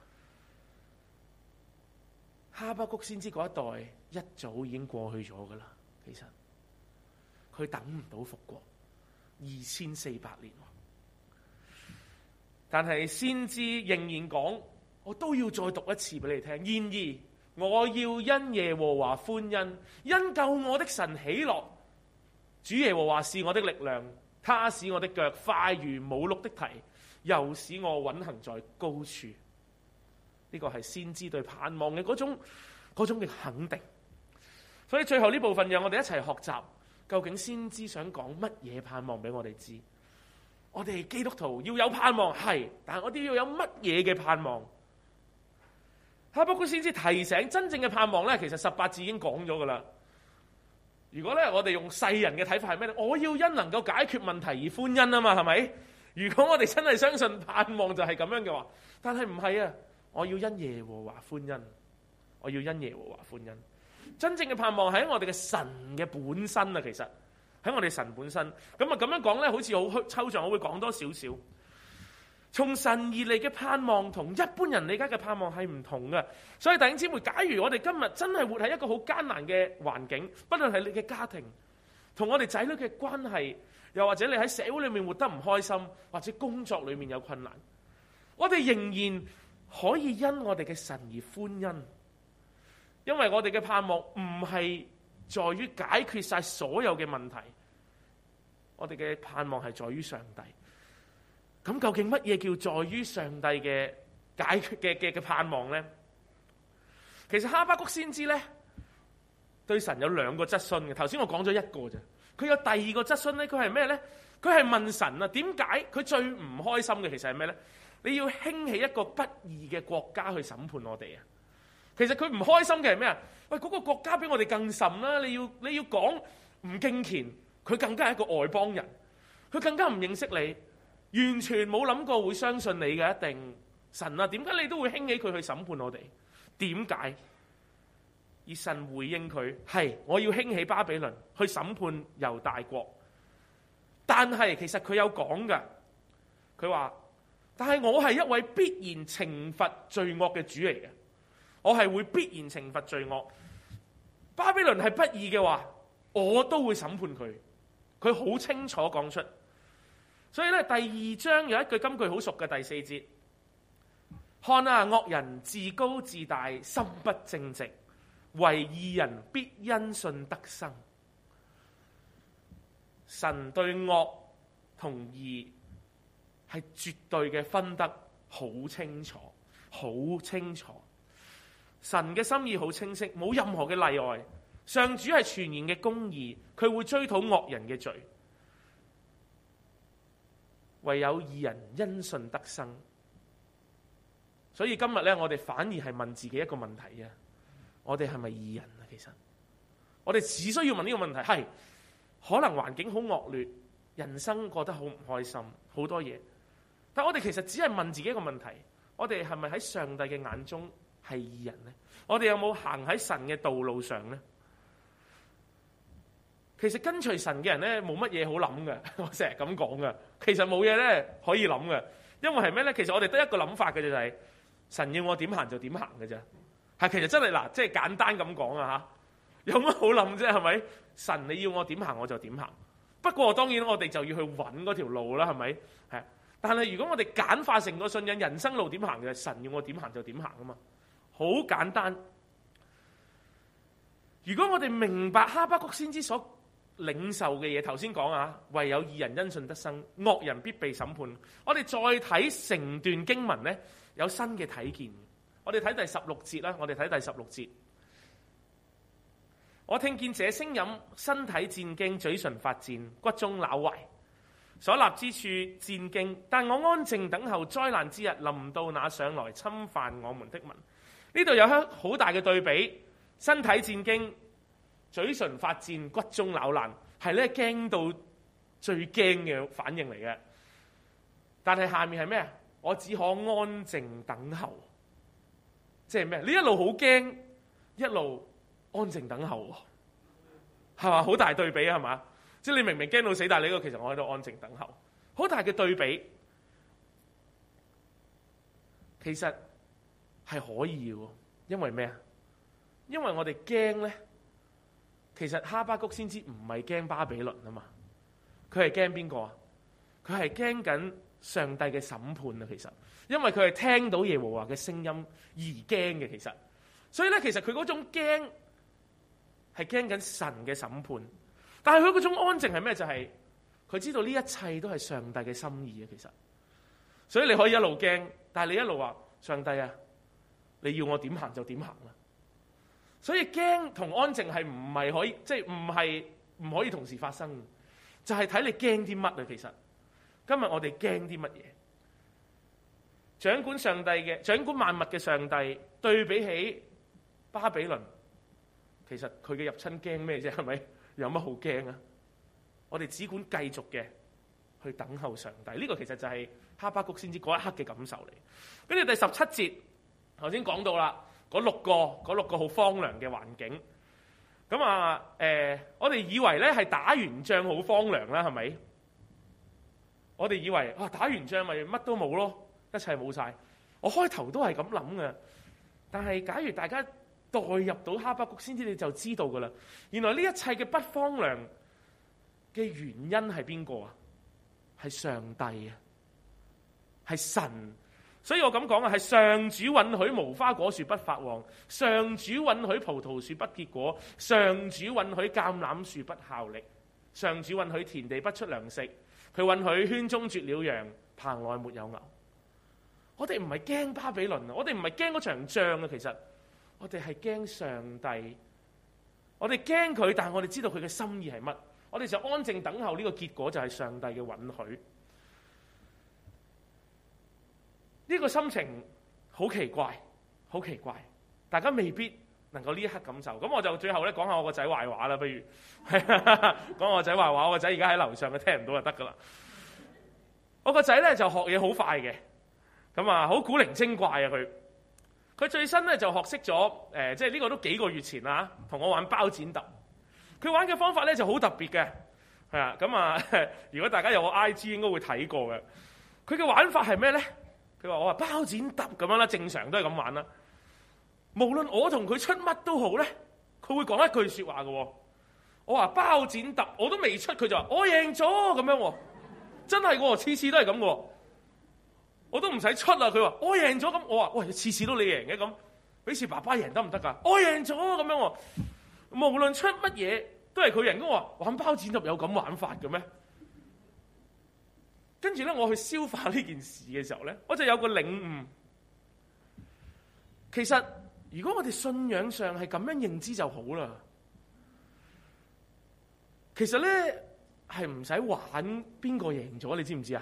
哈巴谷先知嗰一代一早已經過去咗噶啦，其實佢等唔到復國2400年。但係先知仍然講，我都要再讀一次俾你聽。然而我要因耶和華歡欣，因救我的神喜樂。主耶和華是我的力量，他使我的腳快如母鹿的蹄，又使我穩行在高處。呢個係先知對盼望嘅嗰種嘅肯定。所以最後呢部分讓我哋一齊學習，究竟先知想講乜嘢盼望俾我哋知。我哋基督徒要有盼望，係，但係我哋要有乜嘢嘅盼望？哈巴谷先知提醒，真正嘅盼望咧，其實18字已經講咗噶啦。如果咧我哋用世人嘅睇法係咩咧？我要因能夠解決問題而歡欣啊嘛，係咪？如果我哋真係相信盼望就係咁樣嘅話，但係唔係啊？我要因耶和華歡欣，我要因耶和華歡欣。真正嘅盼望係喺我哋嘅神嘅本身啊，其實。喺我哋神本身，咁樣講咧，好似好抽象，我會講多少少。從神而嚟嘅盼望同一般人理解嘅盼望係唔同嘅，所以弟兄姊妹，假如我哋今日真係活喺一個好艱難嘅環境，不論係你嘅家庭，同我哋仔女嘅關係，又或者你喺社會裏面活得唔開心，或者工作裏面有困難，我哋仍然可以因我哋嘅神而歡欣，因為我哋嘅盼望唔係在於解決晒所有嘅問題，我哋嘅盼望係在於上帝。咁究竟乜嘢叫在於上帝嘅解決嘅盼望呢？其實哈巴谷先知呢，對神有2個質詢嘅。頭先我講咗1個啫，佢有第2個質詢呢，佢係咩呢？佢係問神啊，點解佢最唔開心嘅其實係咩呢？你要興起一個不義嘅國家去審判我哋啊！其實佢唔開心嘅係咩啊？喂，嗰個國家比我哋更甚啦！你要講唔敬虔，佢更加係一個外邦人，佢更加唔認識你，完全冇諗過會相信你嘅。一定神啊，點解你都會興起佢去審判我哋？點解？而神回應佢係，我要興起巴比倫去審判猶大國。但係其實佢有講㗎，佢話：但係我係一位必然懲罰罪惡嘅主嚟嘅。我係會必然懲罰罪惡。巴比倫係不義嘅話，我都會審判佢。佢好清楚講出。所以咧，第2章有一句金句好熟嘅，第4節：看啊，惡人自高自大，心不正直，惟義人必因信得生。神對惡同義係絕對嘅分得好清楚，好清楚。神嘅心意好清晰，冇任何嘅例外。上主係全然嘅公義，佢會追討惡人嘅罪，唯有義人因信得生。所以今日咧，我哋反而係問自己一個問題啊：我哋係咪義人啊？其實我哋只需要問呢個問題，係可能環境好惡劣，人生過得好唔開心，好多嘢，但我哋其實只係問自己一個問題：我哋係咪喺上帝嘅眼中係義人呢？我哋有冇行喺神嘅道路上呢？其實跟隨神嘅人咧，冇乜嘢好諗嘅。我成日咁講嘅，其實冇嘢咧可以諗嘅，因為係咩咧？其實我哋得一個諗法嘅啫，就係神要我點行就點行嘅啫。係其實真係嗱，即係簡單咁講啊嚇，有乜好諗啫？係咪？神你要我點行我就點行。不過當然我哋就要去揾嗰條路啦，係咪？係。但係如果我哋簡化成個信仰，人生路點行嘅？神要我點行就點行啊嘛，好簡單。如果我哋明白哈巴谷先知所領受嘅嘢，頭先講啊，唯有義人因信得生，惡人必被審判。我哋再睇成段經文呢，有新嘅睇見。我哋睇第16節啦，我哋睇第16節。我聽見這聲音，身體戰驚，嘴唇發顫，骨中朽壞，所立之處戰驚。但我安靜等候災難之日臨到那上來侵犯我們的民。呢度有好大嘅對比，身體戰驚，嘴唇發顫，骨中朽爛，係咧驚到最驚嘅反應嚟嘅。但係下面係咩啊？我只可安靜等候。 即係咩？你一路好驚，一路安靜等候喎，係嘛？好大對比係嘛？即係你明明驚到死，但係你個其實我喺度安靜等候，好大嘅對比。其實係可以嘅，因為咩啊？因為我哋驚咧，其實哈巴谷先知唔係驚巴比倫啊嘛，佢係驚邊個啊？佢係驚緊上帝嘅審判啊！其實，因為佢係聽到耶和華嘅聲音而驚嘅。其實，所以咧，其實佢嗰種驚係驚緊神嘅審判，但係佢嗰種安靜係咩？就係佢知道呢一切都係上帝嘅心意啊！其實，所以你可以一路驚，但係你一路話上帝啊，你要我點行就點行啦。所以驚同安靜係唔係可以，即係唔可以同時發生，就係睇你驚啲乜啊！其實。今日我哋驚啲乜嘢？掌管上帝嘅、掌管萬物嘅上帝，對比起巴比倫，其實佢嘅入侵驚咩啫？係咪？有乜好驚啊？我哋只管繼續嘅去等候上帝。呢個其實就係哈巴谷先知嗰一刻嘅感受嚟。跟住第17節，頭先講到啦，嗰六個好荒涼嘅環境。咁啊，我哋以為咧係打完仗好荒涼啦，係咪？我哋以為打完仗咪乜都冇咯，一切冇晒。我開頭都係咁諗嘅，但係假如大家代入到哈巴谷先知，你就知道噶啦。原來呢一切嘅不荒涼嘅原因係邊個啊？係上帝啊，係神。所以我咁講啊，係上主允許無花果樹不發旺，上主允許葡萄樹不結果，上主允許橄欖樹不效力，上主允許田地不出糧食。佢允許圈中絕了羊，棚內沒有牛。我哋唔係驚巴比倫啊，我哋唔係驚嗰場仗啊，其實我哋係驚上帝。我哋驚佢，但係我哋知道佢嘅心意係乜，我哋就安靜等候呢個結果，就係上帝嘅允許。呢個心情好奇怪，好奇怪，大家未必能夠呢一刻感受。咁我就最後咧講下我個仔壞話啦，不如講我個仔壞話。我個仔而家喺樓上，佢聽唔到就得噶啦。我個仔咧就學嘢好快嘅，咁啊好古靈精怪啊佢最新咧就學識咗即係呢個都幾個月前啦，同我玩包剪揼。佢玩嘅方法咧就好特別嘅，係啊咁啊，如果大家有個 IG 應該會睇過嘅。佢嘅玩法係咩咧？佢話我話包剪揼咁樣啦，正常都係咁玩啦。無論我同佢出乜都好咧，佢會講一句說話嘅。我話包剪揼，我都未出，佢就話我贏咗咁樣。真係嘅，次次都係咁嘅。我都唔使出啦，佢話我贏咗咁。我話喂，次次都你贏嘅咁，俾次爸爸贏得唔得㗎？我贏咗咁樣。無論出乜嘢都係佢贏。我話玩包剪揼有咁玩法嘅咩？跟住咧，我去消化呢件事嘅時候咧，我就有個領悟。其實如果我哋信仰上係咁樣認知就好啦。其實咧係唔使玩邊個贏咗，你知唔知啊？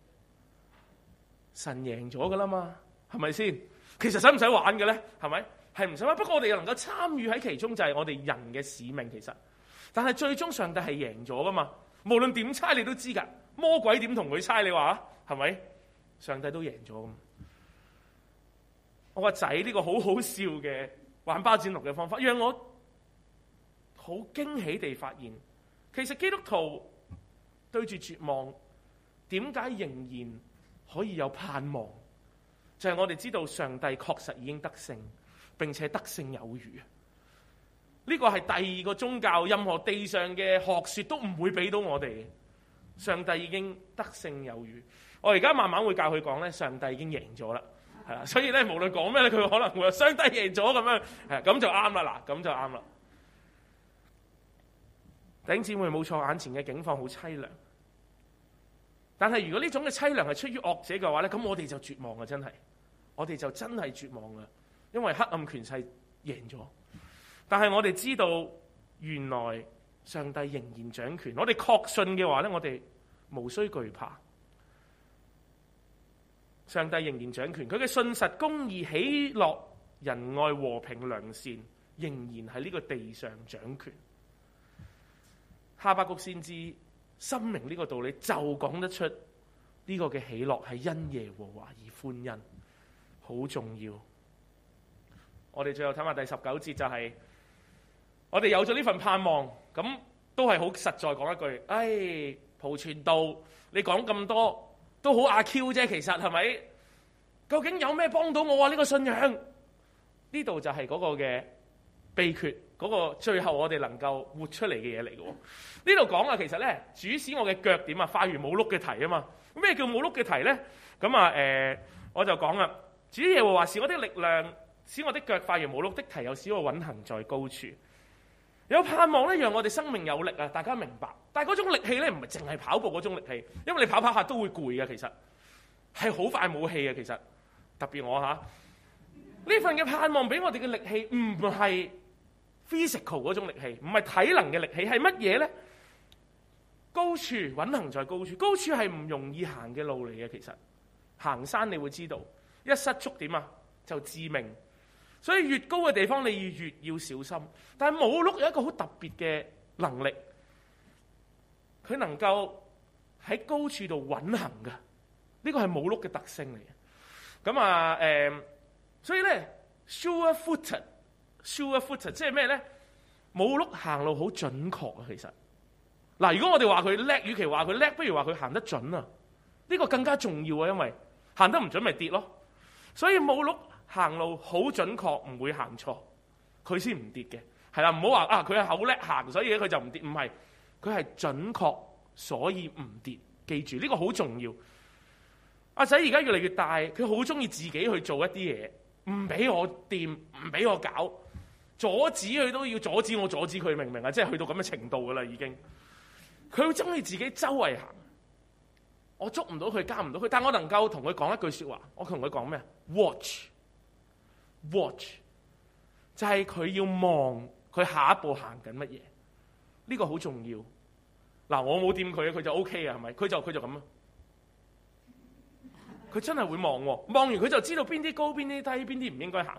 神贏咗噶啦嘛，係咪先？其實使唔使玩嘅咧？係咪？係唔使玩。不過我哋又能夠參與喺其中，就係我哋人嘅使命。其實，但係最終上帝係贏咗噶嘛。無論點猜你都知㗎。魔鬼點同佢猜？你話係咪？上帝都贏咗咁。我個仔呢個好好笑嘅玩包剪揼嘅方法，讓我好驚喜地發現，其實基督徒對住絕望，點解仍然可以有盼望？就係我哋知道上帝確實已經得勝，並且得勝有餘。呢個係第二個宗教，任何地上嘅學說都唔會俾到我哋。上帝已經得勝有餘。我而家慢慢會教佢講咧，上帝已經贏咗啦，係啦。所以咧，無論講咩咧，佢可能會話上帝贏咗咁樣，係咁就啱啦。嗱，咁就啱啦。弟兄姊妹，冇錯，眼前嘅境況好凄涼。但係如果呢種嘅凄涼係出於惡者嘅話咧，咁我哋就絕望啊！真係，我哋就真係絕望啊！因為黑暗權勢贏咗。但係我哋知道，原來上帝仍然掌權。我哋確信嘅話咧，我哋無需懼怕。上帝仍然掌權，佢嘅信實、公義、喜樂、仁愛、和平、良善，仍然喺呢個地上掌權。哈巴谷先知深明呢個道理，就講得出呢個嘅喜樂係因耶和華而歡欣，好重要。 我哋最後睇下第19節就係、我哋有咗呢份盼望，咁都係好實在講一句，唉，蒲傳道你講咁多都好阿 Q 啫，其實係咪？究竟有咩幫到我啊？呢個信仰呢度就係嗰個嘅秘訣，嗰個最後我哋能夠活出嚟嘅嘢嚟嘅。呢度講啊，其實咧主使我嘅腳點啊，化如母鹿嘅蹄啊嘛。咩叫母鹿嘅蹄咧？咁啊我就講啦，主耶和華是我的力量，使我的腳化如母鹿的蹄，又使我穩行在高處。有盼望咧，讓我哋生命有力啊！大家明白，但係嗰種力氣咧，唔係淨係跑步嗰種力氣，因為你跑下都會攰嘅，其實係好快冇氣嘅。其實特別我呢份嘅盼望俾我哋嘅力氣，唔係 physical 嗰種力氣，唔係體能嘅力氣，係乜嘢咧？高處穩行在高處，高處係唔容易行嘅路嚟嘅。其實行山你會知道，一失足點啊就致命。所以越高嘅地方你越要小心。但係母鹿有一個好特別嘅能力，佢能夠喺高處度穩行嘅，呢個係母鹿嘅特性嚟嘅。咁所以咧 sure footed 即係咩咧？母鹿行路好準確啊！其實嗱，如果我哋話佢叻，與其話佢叻，不如話佢行得準啊！呢個更加重要啊，因為行得唔準咪跌咯。所以母鹿行路好準確，唔會行錯，佢先唔跌嘅。係啦，唔好話佢係好叻行，所以佢就唔跌。唔係，佢係準確，所以唔跌。記住呢個好重要。阿仔而家越嚟越大，佢好中意自己去做一啲嘢，唔俾我掂，唔俾我搞，阻止佢都要阻止我，阻止佢，明唔明啊？即係去到咁嘅程度噶啦，已經。佢好中意自己周圍行，我捉唔到佢，加唔到佢，但我能夠同佢講一句說話。我同佢講咩？Watch，就係佢要望佢下一步行緊乜嘢，呢個好重要。嗱，我冇掂佢，佢就 OK 啊，係咪？佢就咁啊。佢真係會望完佢就知道邊啲高，邊啲低，邊啲唔應該行。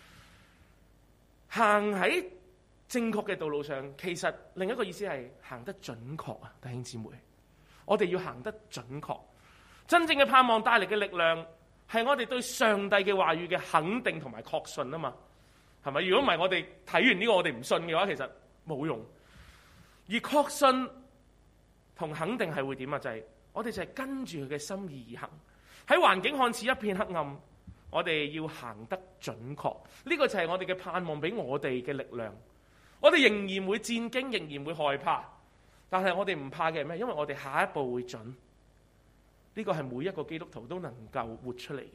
行喺正確嘅道路上，其實另一個意思係行得準確啊，弟兄姊妹。我哋要行得準確。真正嘅盼望帶嚟嘅力量，係我哋對上帝嘅話語嘅肯定同埋確信啊嘛，係咪？如果唔係，我哋睇完呢個我哋唔信嘅話，其實冇用。而確信同肯定係會點啊？就係我哋就係跟住佢嘅心意而行。喺環境看似一片黑暗，我哋要行得準確。呢個就係我哋嘅盼望俾我哋嘅力量。我哋仍然會戰驚，仍然會害怕，但係我哋唔怕嘅係咩？因為我哋下一步會準。呢個係每一個基督徒都能夠活出嚟嘅。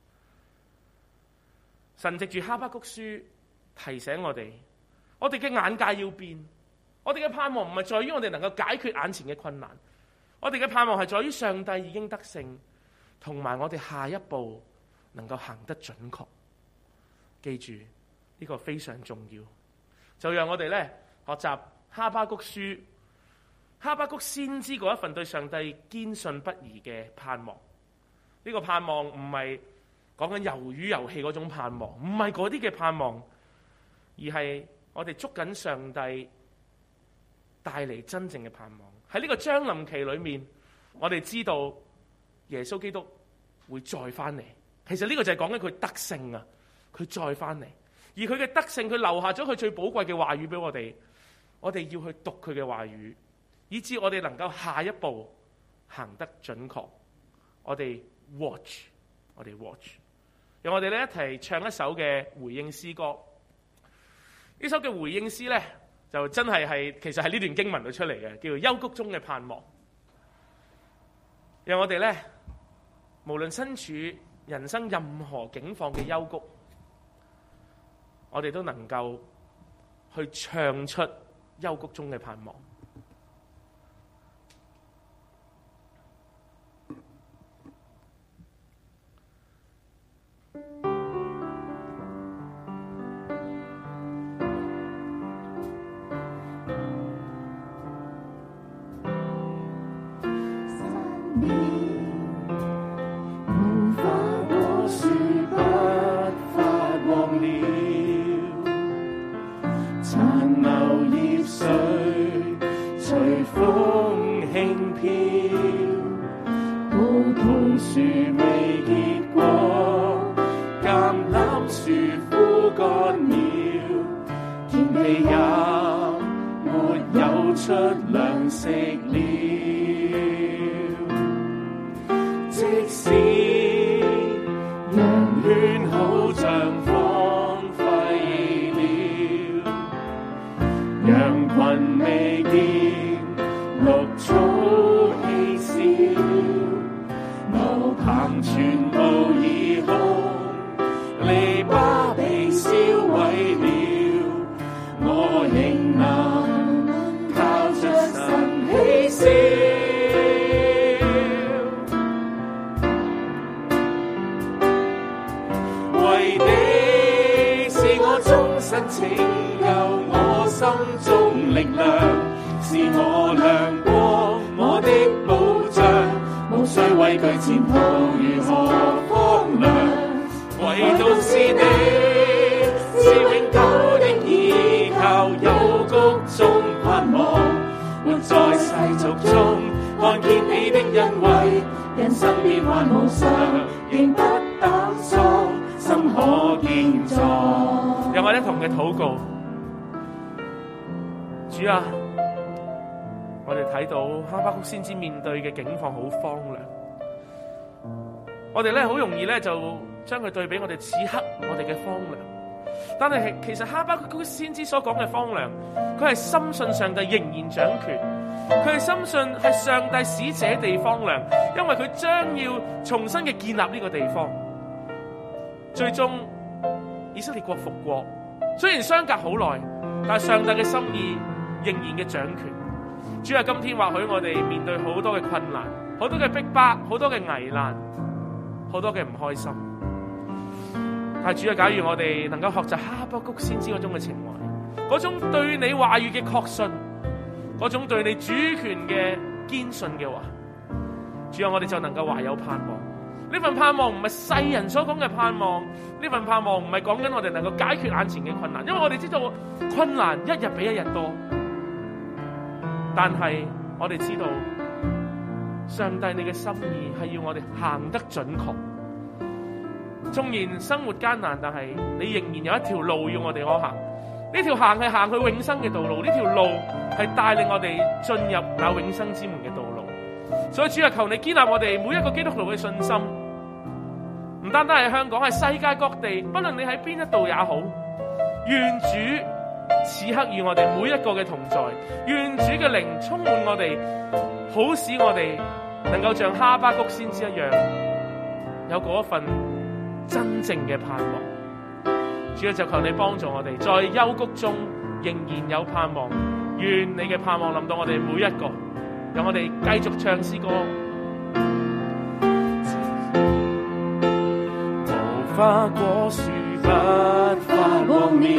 神藉住哈巴谷書提醒我哋嘅眼界要變。我哋嘅盼望唔係在於我哋能夠解決眼前嘅困難，我哋嘅盼望係在於上帝已經得勝，同埋我哋下一步能夠行得準確。記住呢個非常重要。就讓我哋咧學習哈巴谷書，哈巴谷先知嗰一份對上帝堅信不疑嘅盼望。呢個盼望唔係講緊魷魚遊戲嗰種盼望，唔係嗰啲嘅盼望，而係我哋捉緊上帝帶嚟真正嘅盼望。喺呢個將臨期裏面，我哋知道耶穌基督會再翻嚟。其實呢個就係講緊佢得勝啊，佢再翻嚟。而佢嘅得勝，佢留下咗佢最寶貴嘅話語俾我哋。我哋要去讀佢嘅話語，以致我哋能夠下一步行得準確。我哋 watch， 讓我哋咧一齊唱一首嘅回應詩歌。呢首嘅回應詩咧，就真係其實係呢段經文度出嚟嘅，叫做幽谷中嘅盼望。讓我哋咧，無論身處人生任何境況嘅幽谷，我哋都能夠去唱出幽谷中嘅盼望。 樹未結果，橄欖樹枯乾地也沒有出糧食了。即使羊圈好像荒廢了，羊群未見綠草稀少，牛棚全部已空，籬笆被燒毀了，我仍能靠着神喜笑。為你是我終身拯救，我心中力量，是我亮光，我的保障，無需畏懼前途如何荒涼。唯獨是你，是永久的依靠，幽谷中盼望，活在世俗中，看見你的恩惠，人生變幻無常，仍不膽喪，心可堅壯。讓我一同嘅禱告，主啊，我哋睇到哈巴谷先知面對嘅境況好荒涼，我哋咧好容易咧就將佢對比我哋此刻我哋嘅荒涼，但係其實哈巴谷先知所講嘅荒涼，佢係深信上帝仍然掌權，佢係深信係上帝使這地荒涼，因為佢將要重新嘅建立呢個地方，最終以色列國復國，雖然相隔好耐，但係上帝嘅心意仍然嘅掌權。主啊，今天或許我哋面對好多嘅困難，好多嘅逼迫，好多嘅危難，好多嘅唔開心。但係主啊，假如我哋能夠學習哈巴谷先知嗰種嘅情懷，嗰種對你話語嘅確信，嗰種對你主權嘅堅信嘅話，主啊，我哋就能夠懷有盼望。呢份盼望唔係世人所講嘅盼望，呢份盼望唔係講緊我哋能夠解決眼前嘅困難，因為我哋知道困難一日比一日多。但係我哋知道上帝你嘅心意係要我哋行得準確，縱然生活艱難，但係你仍然有一條路要我哋可行，呢條行係行去永生嘅道路，呢條路係帶領我哋進入那永生之門嘅道路。所以主啊，求你建立我哋每一個基督徒嘅信心，唔單單係香港，係世界各地，不論你喺邊一度也好，願主此刻與我哋每一個嘅同在，願主嘅靈充滿我哋，好使我哋能夠像哈巴谷先知一樣，有嗰一份真正嘅盼望。主啊，就求你幫助我哋，在幽谷中仍然有盼望。願你嘅盼望臨到我哋每一個，讓我哋繼續唱詩歌。無花果樹不發光了，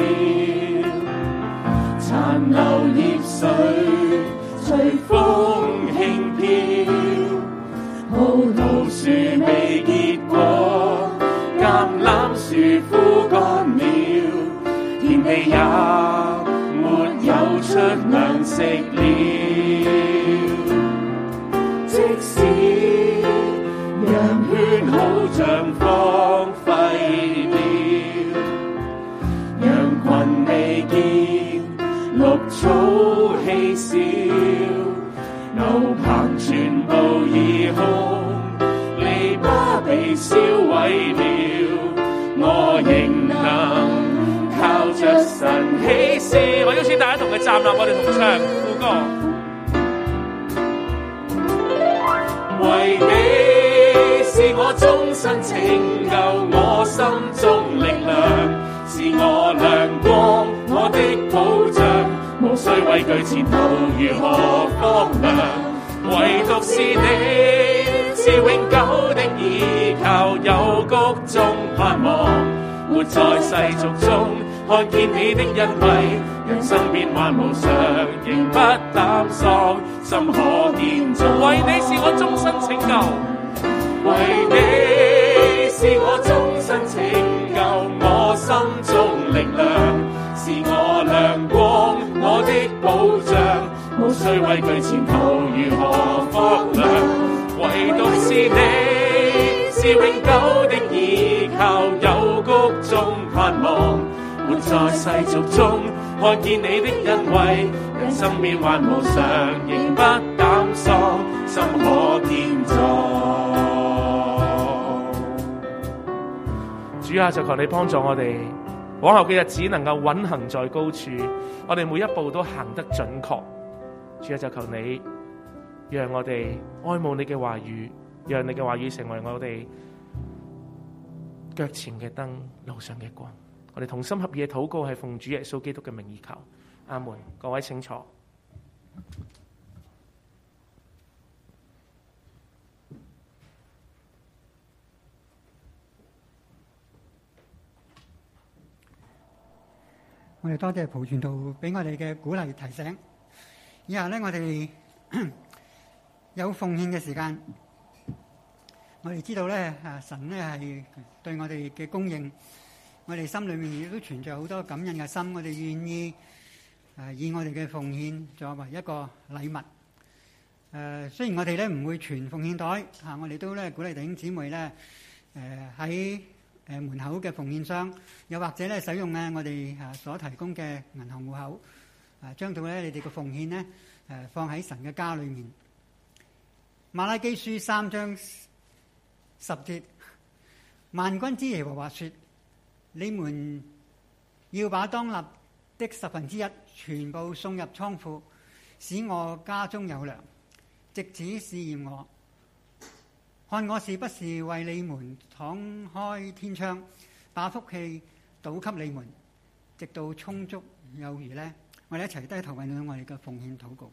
殘留葉穗隨風輕飄，葡萄樹未結果，橄欖樹枯乾了，田地也沒有出糧食了。即使羊圈好像荒廢了，羊群未見綠草稀少，牛棚全部已空，籬笆被燒毀了，我仍能靠着神喜笑。我邀請大家同佢站立，我哋同唱副歌。為你是我終身拯救，我心中力量，是我亮光，我的保障，無需畏懼前途如何荒涼。唯獨是你，是永久的依靠，幽谷中盼望，活在世俗中，看見你的恩惠，人生變幻無常，仍不膽喪，心可堅壯。為你是我終身拯救，為你是我終身拯救，我心中力量，是我亮光，我的保障，無需畏懼前途如何荒涼。唯獨是你，是永久的依靠，幽谷中盼望，活在世俗中， 看見你的恩惠，人生變幻無常，仍不膽喪，心可堅壯。主啊，就求你幫助我哋，往後嘅日子能夠穩行在高處，我哋每一步都行得準確。主啊，就求你讓我哋愛慕你嘅話語，讓你嘅話語成為我哋腳前嘅燈，路上嘅光。我哋同心合意嘅禱告係奉主耶穌基督嘅名而求，阿門。各位請坐。 我哋多謝蒲傳道俾我哋嘅鼓勵提醒。以下呢，我哋有奉獻嘅時間。我哋知道咧，神咧係對我哋嘅供應，我哋心裏面亦都存在好多感恩嘅心。我哋願意以我哋嘅奉獻作為一個禮物。雖然我哋咧唔會傳奉獻袋，我哋都咧鼓勵弟兄姊妹咧喺門口嘅奉獻箱，又或者咧使用我哋所提供嘅銀行戶口，將到咧你哋嘅奉獻咧放喺神嘅家裏面。馬拉基書3章10節，萬軍之耶和華說：你們要把當納的1/10全部送入倉庫，使我家中有糧，藉此試驗我，看我是不是為你們敞開天窗，把福氣倒給你們，直到充足有餘呢。我哋一齊低頭為我哋嘅奉獻禱告。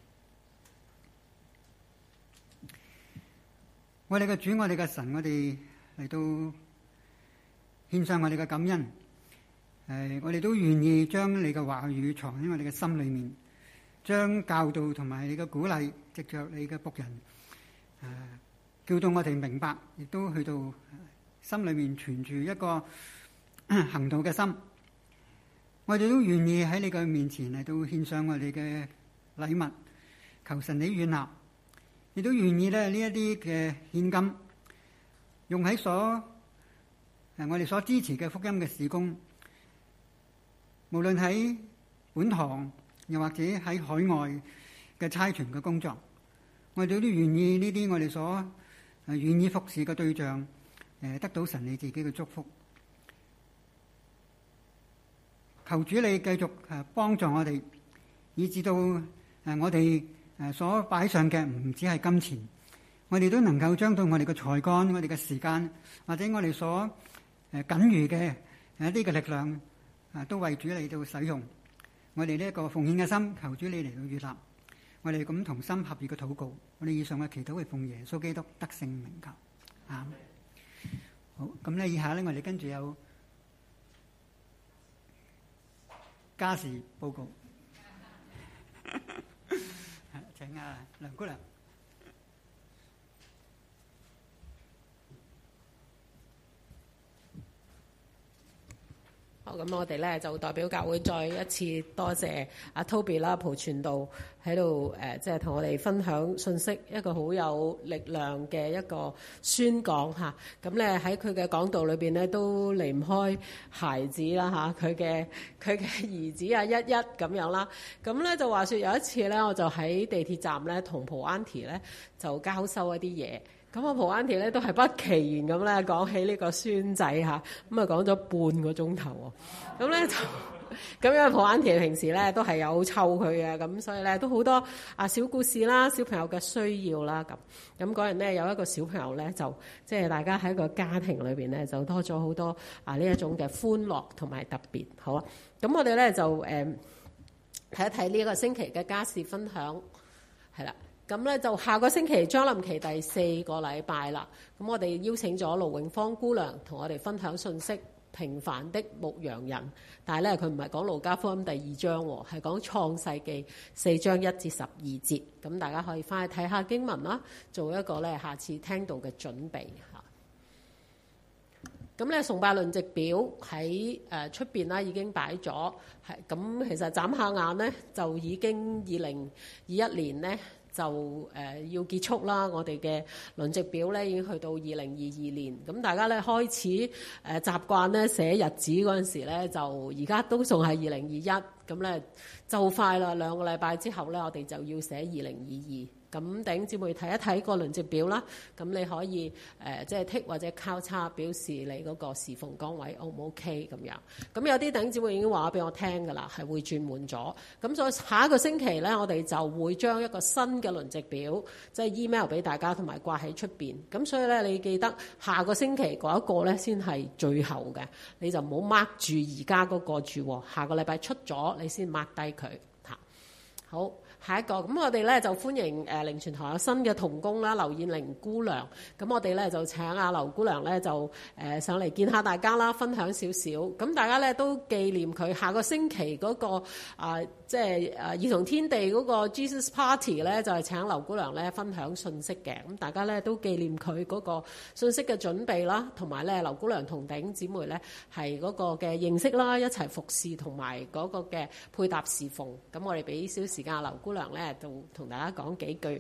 我哋嘅主，我哋嘅神，我哋嚟到獻上我哋嘅感恩。我哋都願意將你嘅話語藏喺我哋嘅心裏面，將教導同埋你嘅鼓勵，藉着你嘅僕人，叫到我哋明白，亦都去到心裏面存住一個行道嘅心。我哋都願意喺你嘅面前嚟到獻上我哋嘅禮物，求神你悅納。亦都願意咧呢一啲嘅獻金，用喺我哋所支持嘅福音嘅事工，無論喺本堂又或者喺海外嘅差傳嘅工作，我哋都願意呢啲我哋所願意服侍嘅對象，得到神你自己嘅祝福。求主你繼續幫助我哋，以至到我哋所擺上嘅唔止係金錢，我哋都能夠將到我哋嘅才幹、我哋嘅時間，或者我哋所僅餘嘅一啲嘅力量，都為主嚟到使用。我哋呢一個奉獻嘅心，求主你嚟到悅納。我哋咁同心合意嘅禱告，我哋以上嘅祈禱係奉耶穌基督得勝名求。好，咁咧以下咧，我哋跟住有家事報告。請梁姑娘。 好，咁我哋咧就代表教會再一次多謝阿 Toby 啦，蒲傳道喺度即係同我哋分享信息，一個好有力量嘅一個宣講嚇。咁咧喺佢嘅講道裏邊咧都離唔開孩子啦嚇，佢嘅兒子啊一咁樣啦。咁咧就話說有一次咧，我就喺地鐵站咧同蒲 Auntie 咧就交收一啲嘢。咁啊，蒲 Auntie 咧都係不其然咁咧講起呢個孫仔嚇，咁啊講咗半個鐘頭喎。咁咧就咁因為蒲 Auntie 平時咧都係有湊佢嘅，咁所以咧都好多小故事啦，小朋友嘅需要啦咁嗰日咧有一個小朋友咧就即係大家喺個家庭裏邊咧就多咗好多呢一種嘅歡樂同埋特別。好啊，咁我哋咧就睇一睇呢一個星期嘅家事分享係啦。咁咧就下個星期將臨期第4個禮拜啦。咁我哋邀請咗盧永芳姑娘同我哋分享信息《平凡的牧羊人》，但係咧佢唔係講路加福音第2章喎，係講創世記4章1至12節。咁大家可以翻去睇下經文啦，做一個咧下次聽到嘅準備嚇。咁咧崇拜論值表喺出邊啦已經擺咗，係咁其實眨下眼咧就已經2021年咧。 就要結束啦。我哋嘅輪值表咧已經去到2022年，咁大家咧開始習慣咧寫日子嗰陣時咧，就而家都仲係2021，咁咧就快啦，2個禮拜之後咧，我哋就要寫2022。咁弟兄姊妹睇一睇個輪值表啦，咁你可以即係剔或者交叉表示你嗰個侍奉崗位 O 唔 OK 咁樣。咁有啲弟兄姊妹已經話俾我聽㗎啦，係會轉換咗。咁所以下一個星期咧，我哋就會將一個新嘅輪值表，即係 email 俾大家同埋掛喺出邊。咁所以咧，你記得下個星期嗰一個咧先係最後嘅，你就唔好 mark 住而家嗰個住。下個禮拜出咗，你先 mark 低佢嚇。好。下一個咁，我哋咧就歡迎靈傳堂有新嘅同工啦，劉燕玲姑娘。咁我哋咧就請阿劉姑娘咧就上嚟見下大家啦，分享少少。咁大家咧都紀念佢下個星期嗰個即係兒童天地嗰個 Jesus Party 咧，就係請劉姑娘咧分享信息嘅。咁大家咧都紀念佢嗰個信息嘅準備啦，同埋咧劉姑娘同弟兄姊妹咧係嗰個嘅認識啦，一齊服侍同埋嗰個嘅配搭侍奉。咁我哋俾少時間劉姑娘咧，就同大家講幾句。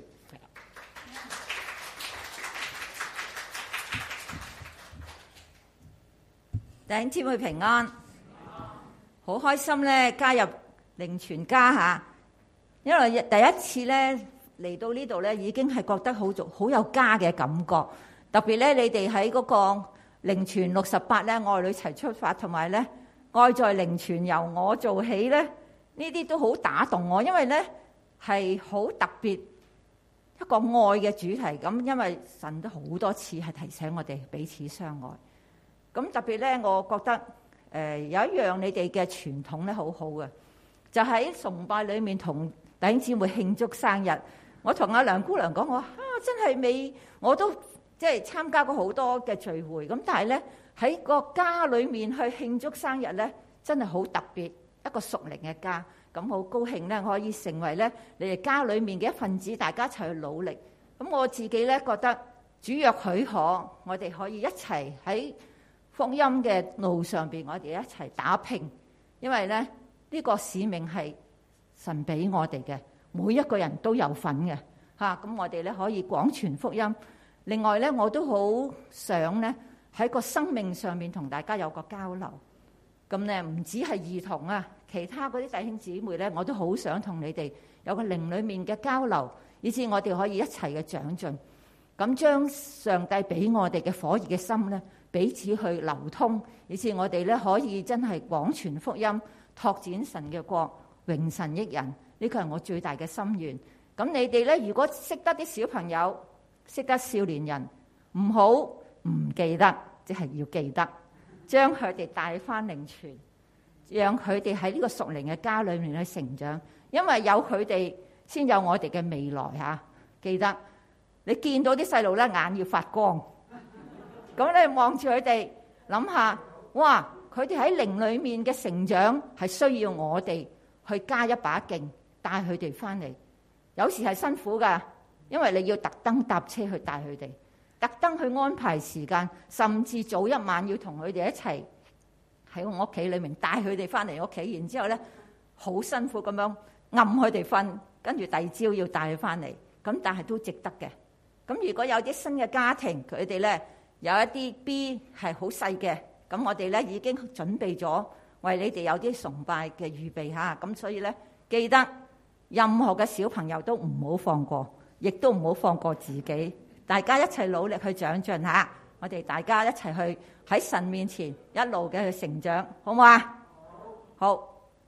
弟兄姊妹平安，好開心咧加入靈傳家嚇，因為第一次咧嚟到呢度咧，已經係覺得好有家嘅感覺。特別咧，你哋喺嗰個靈傳68咧，愛女齊出發，同埋咧愛在靈傳由我做起咧，呢啲都好打動我，因為咧係好特別一個愛嘅主題。咁因為神都好多次係提醒我哋彼此相愛。咁特別咧，我覺得有一樣你哋嘅傳統咧好好嘅，就喺崇拜裏面同弟兄姊妹慶祝生日。我同阿梁姑娘講，我真係未，我都即係參加過好多嘅聚會，咁但係咧喺個家裏面去慶祝生日咧，真係好特別，一個屬靈嘅家。咁好高興咧，我可以成為咧你哋家裏面嘅一份子，大家一齊去努力。咁我自己咧覺得主若許可，我哋可以一齊喺福音嘅路上邊，我哋一齊打拼。因為咧呢個使命係神俾我哋嘅，每一個人都有份嘅嚇。咁我哋咧可以廣傳福音。另外咧，我都好想咧喺個生命上面同大家有個交流。咁咧唔止係兒童啊，其他嗰啲弟兄姊妹咧，我都好想同你哋有個靈裡面嘅交流，以至我哋可以一齊嘅長進。咁將上帝俾我哋嘅火熱嘅心咧，彼此去流通，以至我哋咧可以真係廣傳福音，拓展神嘅國，榮神益人。呢個係我最大嘅心願。咁你哋咧，如果識得啲小朋友，識得少年人，唔好唔記得，即係要記得，將佢哋帶翻靈傳，讓佢哋喺呢個屬靈嘅家裏面去成長。因為有佢哋，先有我哋嘅未來嚇。記得你見到啲細路咧，眼要發光。咁你望住佢哋，諗下，哇！佢哋喺靈裏面嘅成長係需要我哋去加一把勁，帶佢哋翻嚟。有時係辛苦噶，因為你要特登搭車去帶佢哋，特登去安排時間，甚至早一晚要同佢哋一齊喺我屋企裏面帶佢哋翻嚟屋企，然之後咧好辛苦咁樣暗佢哋瞓，跟住第二朝要帶佢翻嚟。咁但係都值得嘅。咁如果有啲新嘅家庭，佢哋咧有一啲 B 係好細嘅，咁我哋咧已經準備咗為你哋有啲崇拜嘅預備嚇。咁所以咧記得任何嘅小朋友都唔好放過，亦都唔好放過自己。大家一齊努力去長進嚇，我哋大家一齊去喺神面前一路嘅去成長，好唔好啊？好。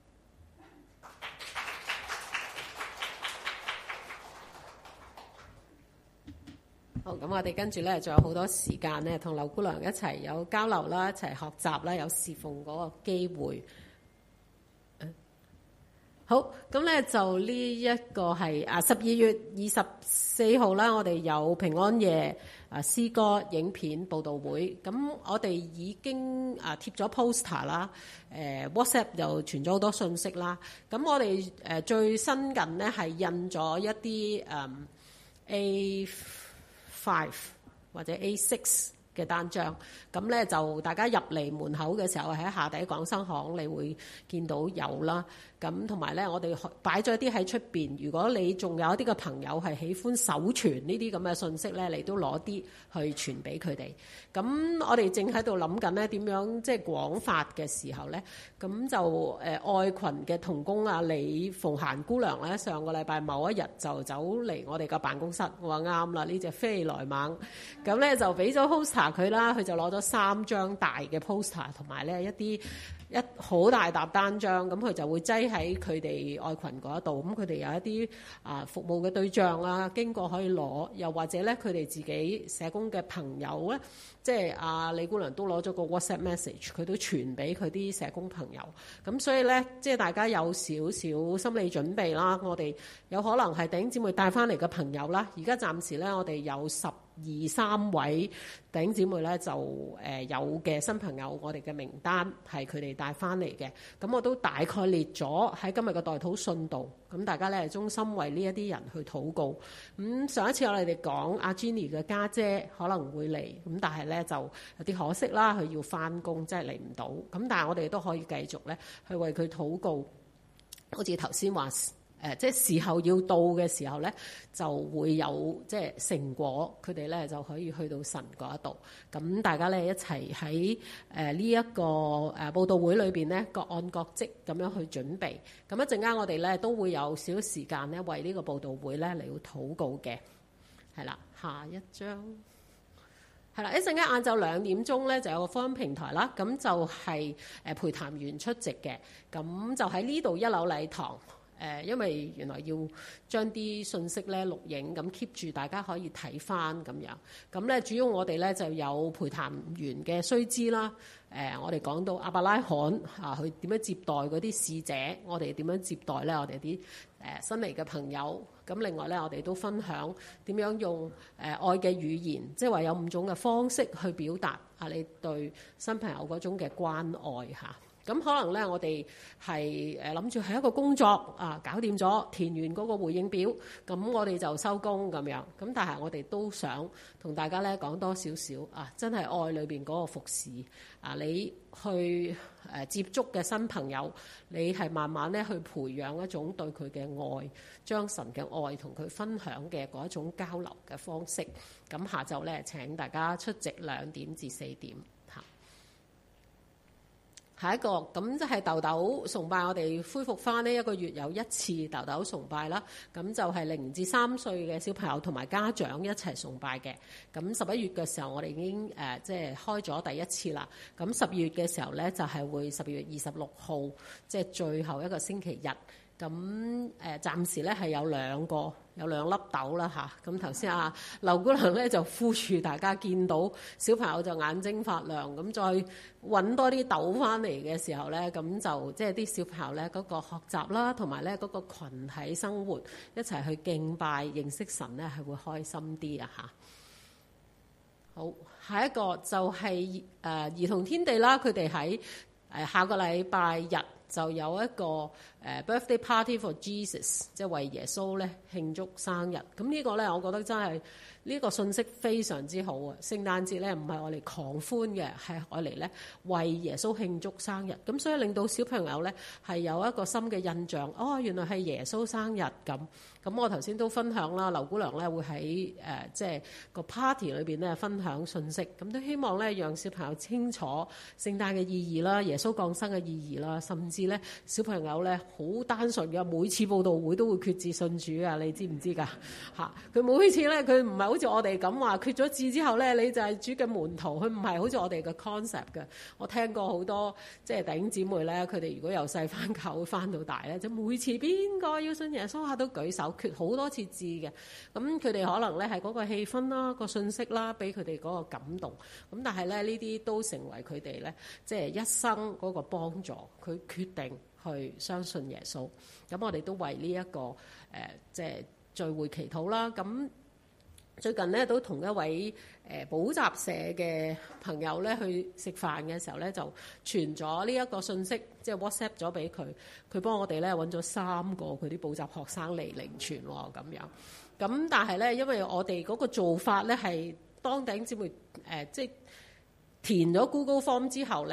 好，咁我哋跟住咧，仲有好多時間咧，同劉姑娘一齊有交流啦，一齊學習啦，有侍奉嗰個機會。好，咁咧就呢一個係12月24號啦，我哋有平安夜詩歌影片報導會。咁我哋已經貼咗 poster 啦，WhatsApp 又傳咗好多信息啦。咁我哋最新近咧係印咗一啲A5 或者 A6 嘅單張，咁咧就大家入嚟門口嘅時候喺下底廣生行，你會見到有啦。 咁同埋咧，我哋擺咗一啲喺出邊。如果你仲有一啲嘅朋友係喜歡手傳呢啲咁嘅信息咧，你都攞啲去傳俾佢哋。咁我哋正喺度諗緊咧點樣即係廣發嘅時候咧，咁就愛群嘅同工啊李鳳嫻姑娘咧，上個禮拜某一日就走嚟我哋嘅辦公室，我話啱啦，呢隻飛來猛，咁咧就俾咗 poster 佢啦，佢就攞咗3張大嘅 poster 同埋咧一好大沓單張，咁佢就會擠喺佢哋愛群嗰一度。咁佢哋有一啲服務嘅對象啊，經過可以攞，又或者咧佢哋自己社工嘅朋友咧，即係李姑娘都攞咗個 WhatsApp message， 佢都傳俾佢啲社工朋友。咁所以咧，即係大家有少少心理準備啦。我哋有可能係弟兄姊妹帶翻嚟嘅朋友啦。而家暫時咧，我哋有12-13位弟兄姊妹咧就有嘅新朋友，我哋嘅名單係佢哋帶翻嚟嘅。咁我都大概列咗喺今日嘅代禱信度。咁大家咧衷心為呢一啲人去禱告。咁上一次我哋講阿 Jenny 嘅家姐可能會嚟，咁但係咧就有啲可惜啦，佢要翻工，即係嚟唔到。咁但係我哋都可以繼續咧去為佢禱告。好似頭先話。即係時候要到嘅時候咧，就會有即係成果，佢哋咧就可以去到神嗰一度。咁大家咧一齊喺呢一個佈道會裏邊咧，各按各職咁樣去準備。咁一陣間我哋咧都會有少少時間咧，為呢個佈道會咧嚟到禱告嘅。係啦，下一張係啦，一陣間晏晝2點鐘咧就有個福音平台啦。咁就係陪談員出席嘅，咁就喺呢度1樓禮堂。因為原來要將啲信息咧錄影，咁 keep 住大家可以睇翻咁樣。咁咧主要我哋咧就有陪談員嘅須知啦。我哋講到亞伯拉罕佢點樣接待嗰啲使者，我哋點樣接待咧我哋啲新嚟嘅朋友。咁另外咧我哋都分享點樣用愛嘅語言，即係話有5種嘅方式去表達你對新朋友嗰種嘅關愛嚇。咁可能咧，我哋係諗住係一個工作搞掂咗，填完嗰個回應表，咁我哋就收工咁樣。咁但係我哋都想同大家咧講多少少真係愛裏邊嗰個服侍你去接觸嘅新朋友，你係慢慢咧去培養一種對佢嘅愛，將神嘅愛同佢分享嘅嗰一種交流嘅方式。咁下晝咧請大家出席2點至4點。下一個咁即係豆豆崇拜，我哋恢復翻呢1個月有1次豆豆崇拜啦。咁就係0至3歲嘅小朋友同埋家長一齊崇拜嘅。咁11月嘅時候，我哋已經即係開咗第1次啦。咁12月嘅時候咧，就係會12月26號，即係最後一個星期日。咁暫時咧係有2粒豆啦嚇。咁頭先劉姑娘咧就呼籲大家見到小朋友就眼睛發亮，咁再揾多啲豆翻嚟嘅時候咧，咁就即係啲小朋友咧嗰個學習啦，同埋咧嗰個群體生活一齊去敬拜認識神咧係會開心啲啊嚇。好，下一個就係兒童天地啦，佢哋喺下個禮拜日就有一個birthday party for Jesus， 即係為耶穌咧慶祝生日。咁呢個咧，我覺得真係呢個信息非常之好啊！聖誕節咧唔係我哋狂歡嘅，係我嚟咧為耶穌慶祝生日。咁所以令到小朋友咧係有一個深嘅印象，原來係耶穌生日咁。咁我頭先都分享啦，劉姑娘咧會喺即係個 party 裏邊咧分享信息，咁都希望咧讓小朋友清楚聖誕嘅意義啦、耶穌降生嘅意義啦，甚至咧小朋友咧好單純嘅，每次佈道會都會決志信主啊！你知唔知㗎？佢每次咧佢唔係好似我哋咁話決咗志之後咧你就係主嘅門徒，佢唔係好似我哋嘅 concept 嘅。我聽過好多即係弟兄姊妹咧，佢哋如果由細翻教會翻到大咧，就每次邊個要信耶穌都舉手。決好多次志嘅，咁佢哋可能咧係嗰個氣氛啦、個信息啦，俾佢哋嗰個感動。咁但係咧呢啲都成為佢哋咧即係一生嗰個幫助。佢決定去相信耶穌。咁我哋都為呢一個即係聚會祈禱啦。咁最近咧都同一位補習社嘅朋友咧去食飯嘅時候咧，就傳咗呢一個信息，即係 WhatsApp 咗俾佢。佢幫我哋咧揾咗3個佢啲補習學生嚟領傳喎，咁樣。咁但係咧，因為我哋嗰個做法咧係當弟兄姊妹即係填咗 Google Form 之後咧，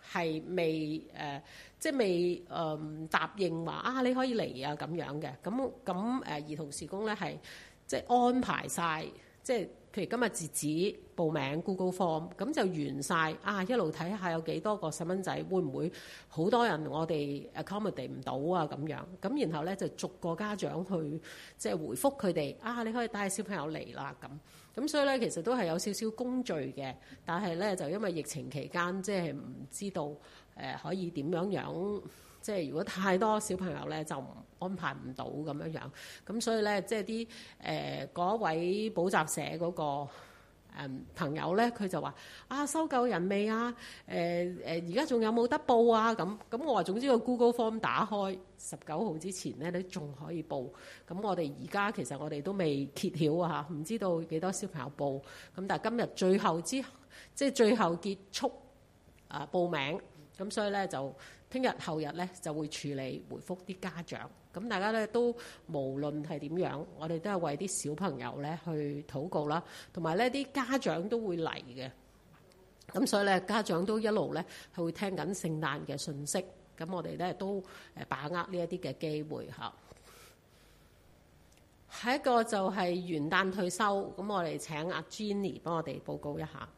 係未即係未答應話啊你可以嚟啊咁樣嘅。咁兒童事工咧係即係安排晒，即係譬如今日截止報名 Google Form， 咁就完晒啊，一路睇下有幾多個細蚊仔，會唔會好多人我哋 accommodate 唔到啊咁樣。咁然後咧就逐個家長去即係回覆佢哋啊，你可以帶小朋友嚟啦咁。咁所以咧，其實都係有少少工序嘅，但係咧就因為疫情期間，即係唔知道可以點樣，即係如果太多小朋友咧，就安排唔到咁樣。咁所以咧，即係啲嗰位補習社嗰個朋友咧，佢就話啊收夠人未啊？而家仲有冇得報啊？咁我話總之個 Google Form 打開19號之前咧，你仲可以報。咁我哋而家其實我哋都未揭曉啊，唔知道幾多小朋友報。咁但係今日最後即係最後結束報名。咁所以咧就聽日後日咧就會處理回覆啲家長。咁大家咧都無論係點樣，我哋都係為啲小朋友咧去禱告啦，同埋咧啲家長都會嚟嘅。咁所以咧家長都一路咧係會聽緊聖誕嘅信息。咁我哋咧都把握呢一啲嘅機會嚇。下一個就係元旦退休。咁我哋請阿 Jenny 幫我哋報告一下。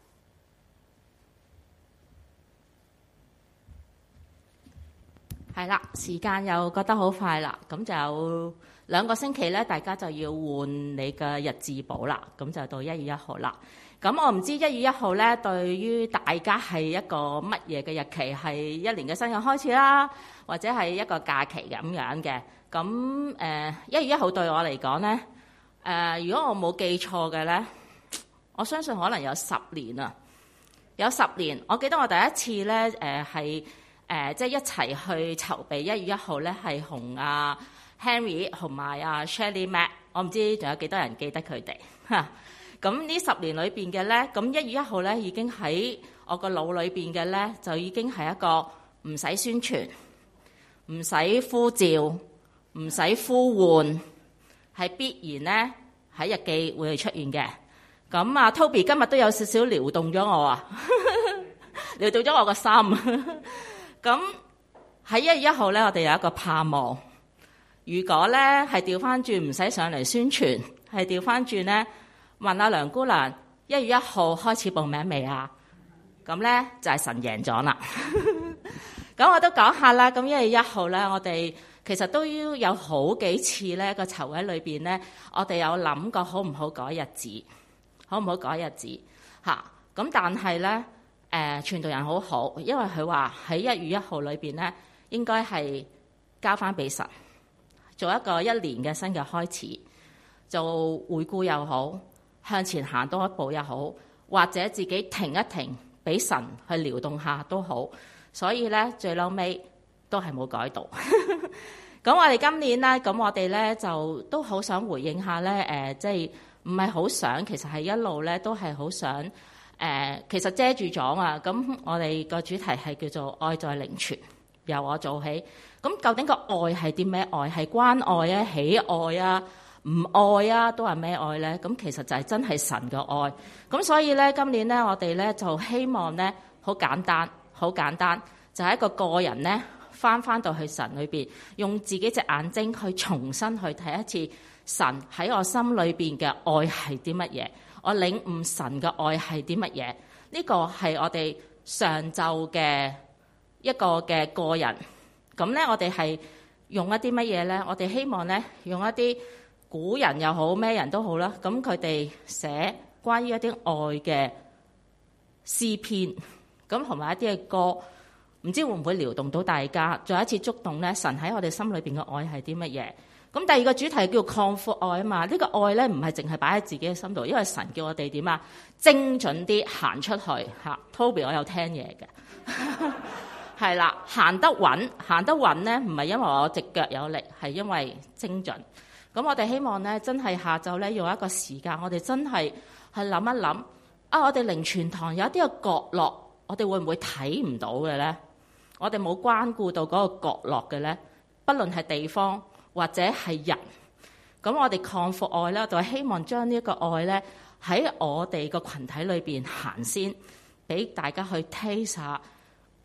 係啦，時間又覺得好快啦，咁就有2個星期咧，大家就要換你嘅日誌簿啦，咁就到1月1號啦。咁我唔知1月1號咧，對於大家係一個乜嘢嘅日期，係一年嘅新嘅開始啦，或者係一個假期咁樣嘅。咁1月1號對我嚟講咧，如果我冇記錯嘅咧，我相信可能有10年啊，有10年。我記得我第一次咧，係即係一齊去籌備1月1號咧，係同阿 Henry 同埋阿 Shirley Mac， 我唔知仲有幾多人記得佢哋嚇。咁呢10年裏邊嘅咧，咁1月1號咧已經喺我個腦裏邊嘅咧，就已經係一個唔使宣傳、唔使呼召、唔使呼喚，係必然咧喺日記會出現嘅。咁啊 Toby 今日都有少少撩動咗我啊，撩動咗我個心。咁喺1月1號咧，我哋有一個盼望。如果咧係調翻轉，唔使上嚟宣傳，係調翻轉咧問阿梁姑娘1月1號開始報名未啊？咁咧就係神贏咗啦。咁我都講下啦。咁1月1號咧，我哋其實都要有好幾次咧個籌委裏邊咧，我哋有諗過好唔好改日子，好唔好改日子嚇。咁但係咧。傳道人好好，因為佢話喺1月1號裏邊咧，應該係交翻俾神，做一個1年嘅新嘅開始，做回顧又好，向前行多一步又好，或者自己停一停，俾神去撩動下都好。所以咧，最嬲尾都係冇改到。咁我哋今年咧，咁我哋咧就都好想回應下咧，即係唔係好想，其實係一路咧都係好想。其實遮住咗啊！咁我哋個主題係叫做愛在靈傳，由我做起。咁究竟個愛係啲咩愛？係關愛啊、喜愛啊、唔愛啊，都係咩愛咧？咁其實就係真係神嘅愛。咁所以咧，今年咧，我哋咧就希望咧，好簡單，好簡單，就係一個人咧，翻到去神裏邊，用自己隻眼睛去重新去睇一次神喺我心裏邊嘅愛係啲乜嘢。我領悟神嘅愛係啲乜嘢？呢個係我哋上晝嘅一個嘅個人。咁咧，我哋係用一啲乜嘢咧？我哋希望咧，用一啲古人又好，咩人都好啦。咁佢哋寫關於一啲愛嘅詩篇，咁同埋一啲嘅歌，唔知會唔會撩動到大家？再一次觸動咧，神喺我哋心裏邊嘅愛係啲乜嘢？咁第二個主題叫擴闊愛啊嘛，呢個愛咧唔係淨係擺喺自己嘅心度，因為神叫我哋點啊，精準啲行出去嚇。Toby 我有聽嘢嘅，係啦，行得穩咧，唔係因為我隻腳有力，係因為精準。咁我哋希望咧，真係下晝咧用一個時間，我哋真係去諗一諗啊！我哋靈傳堂有一啲嘅角落，我哋會唔會睇唔到嘅咧？我哋冇關顧到嗰個角落嘅咧，不論係地方。或者係人，咁我哋擴闊愛咧，就係希望將呢一個愛咧喺我哋個群體裏邊行先，俾大家去 taste 下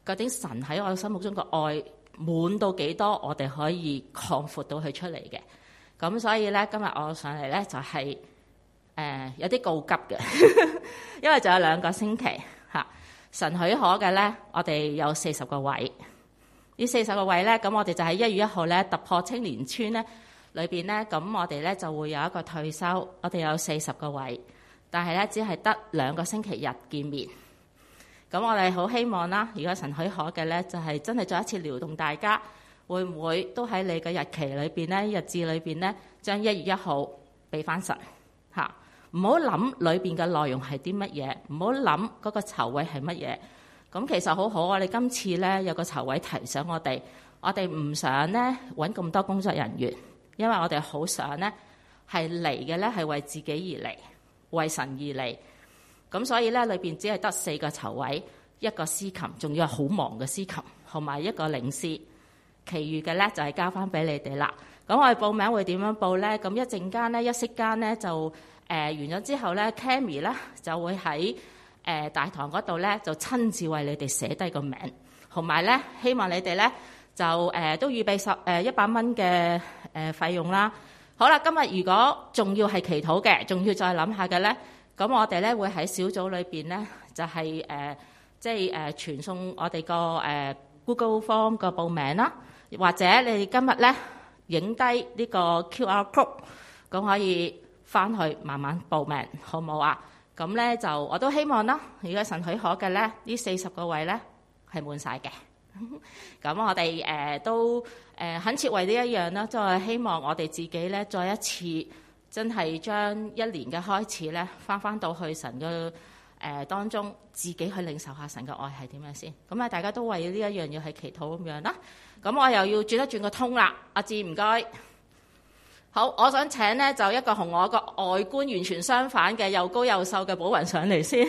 究竟神喺我心目中嘅愛滿到幾多，我哋可以擴闊到佢出嚟嘅。咁所以咧，今日我上嚟咧就係、有啲告急嘅，因為仲有2個星期嚇。神許可嘅咧，我哋有40個位。呢40個位咧，咁我哋就喺1月1號咧突破青年村咧裏邊咧，咁我哋咧就會有一個退休。我哋有40個位，但係咧只係得2個星期日見面。咁我哋好希望啦，如果神許可嘅咧，就係真係再一次撩動大家，會唔會都喺你嘅日期裏邊咧、日誌裏邊咧，將1月1號俾翻神嚇。唔好諗裏邊嘅內容係啲乜嘢，唔好諗嗰個籌位係乜嘢。咁其實好好，我哋今次咧有個籌位提醒我哋唔想咧揾咁多工作人員，因為我哋好想咧係嚟嘅咧係為自己而嚟，為神而嚟。咁所以咧裏邊只係得4個籌位，一個司琴，仲要係好忙嘅司琴，同埋一個領詩，其餘嘅咧就係交翻俾你哋啦。咁我哋報名會點樣報咧？咁一陣間咧，一息間咧就完咗之後咧 Cammy 咧就會喺大堂嗰度咧就親自為你哋寫低個名，同埋咧希望你哋咧就都預備100蚊嘅費用啦。好啦，今日如果仲要係祈禱嘅，仲要再諗下嘅咧，咁我哋咧會喺小組裏邊咧就係傳送我哋個Google Form 個報名啦，或者你哋今日咧影低呢個 QR code， 咁可以翻去慢慢報名，好唔好啊？咁咧就我都希望啦，如果神許可嘅咧，呢40個位咧係滿晒嘅。咁我哋都懇切為呢一樣啦，即係希望我哋自己咧再一次真係將1年嘅開始咧翻到去神嘅當中，自己去領受下神嘅愛係點樣先。咁啊，大家都為呢一樣嘢去祈禱咁樣啦。咁我又要轉一轉個通啦，阿志唔該。好，我想請咧就一個同我個外觀完全相反嘅又高又瘦嘅寶雲上嚟先。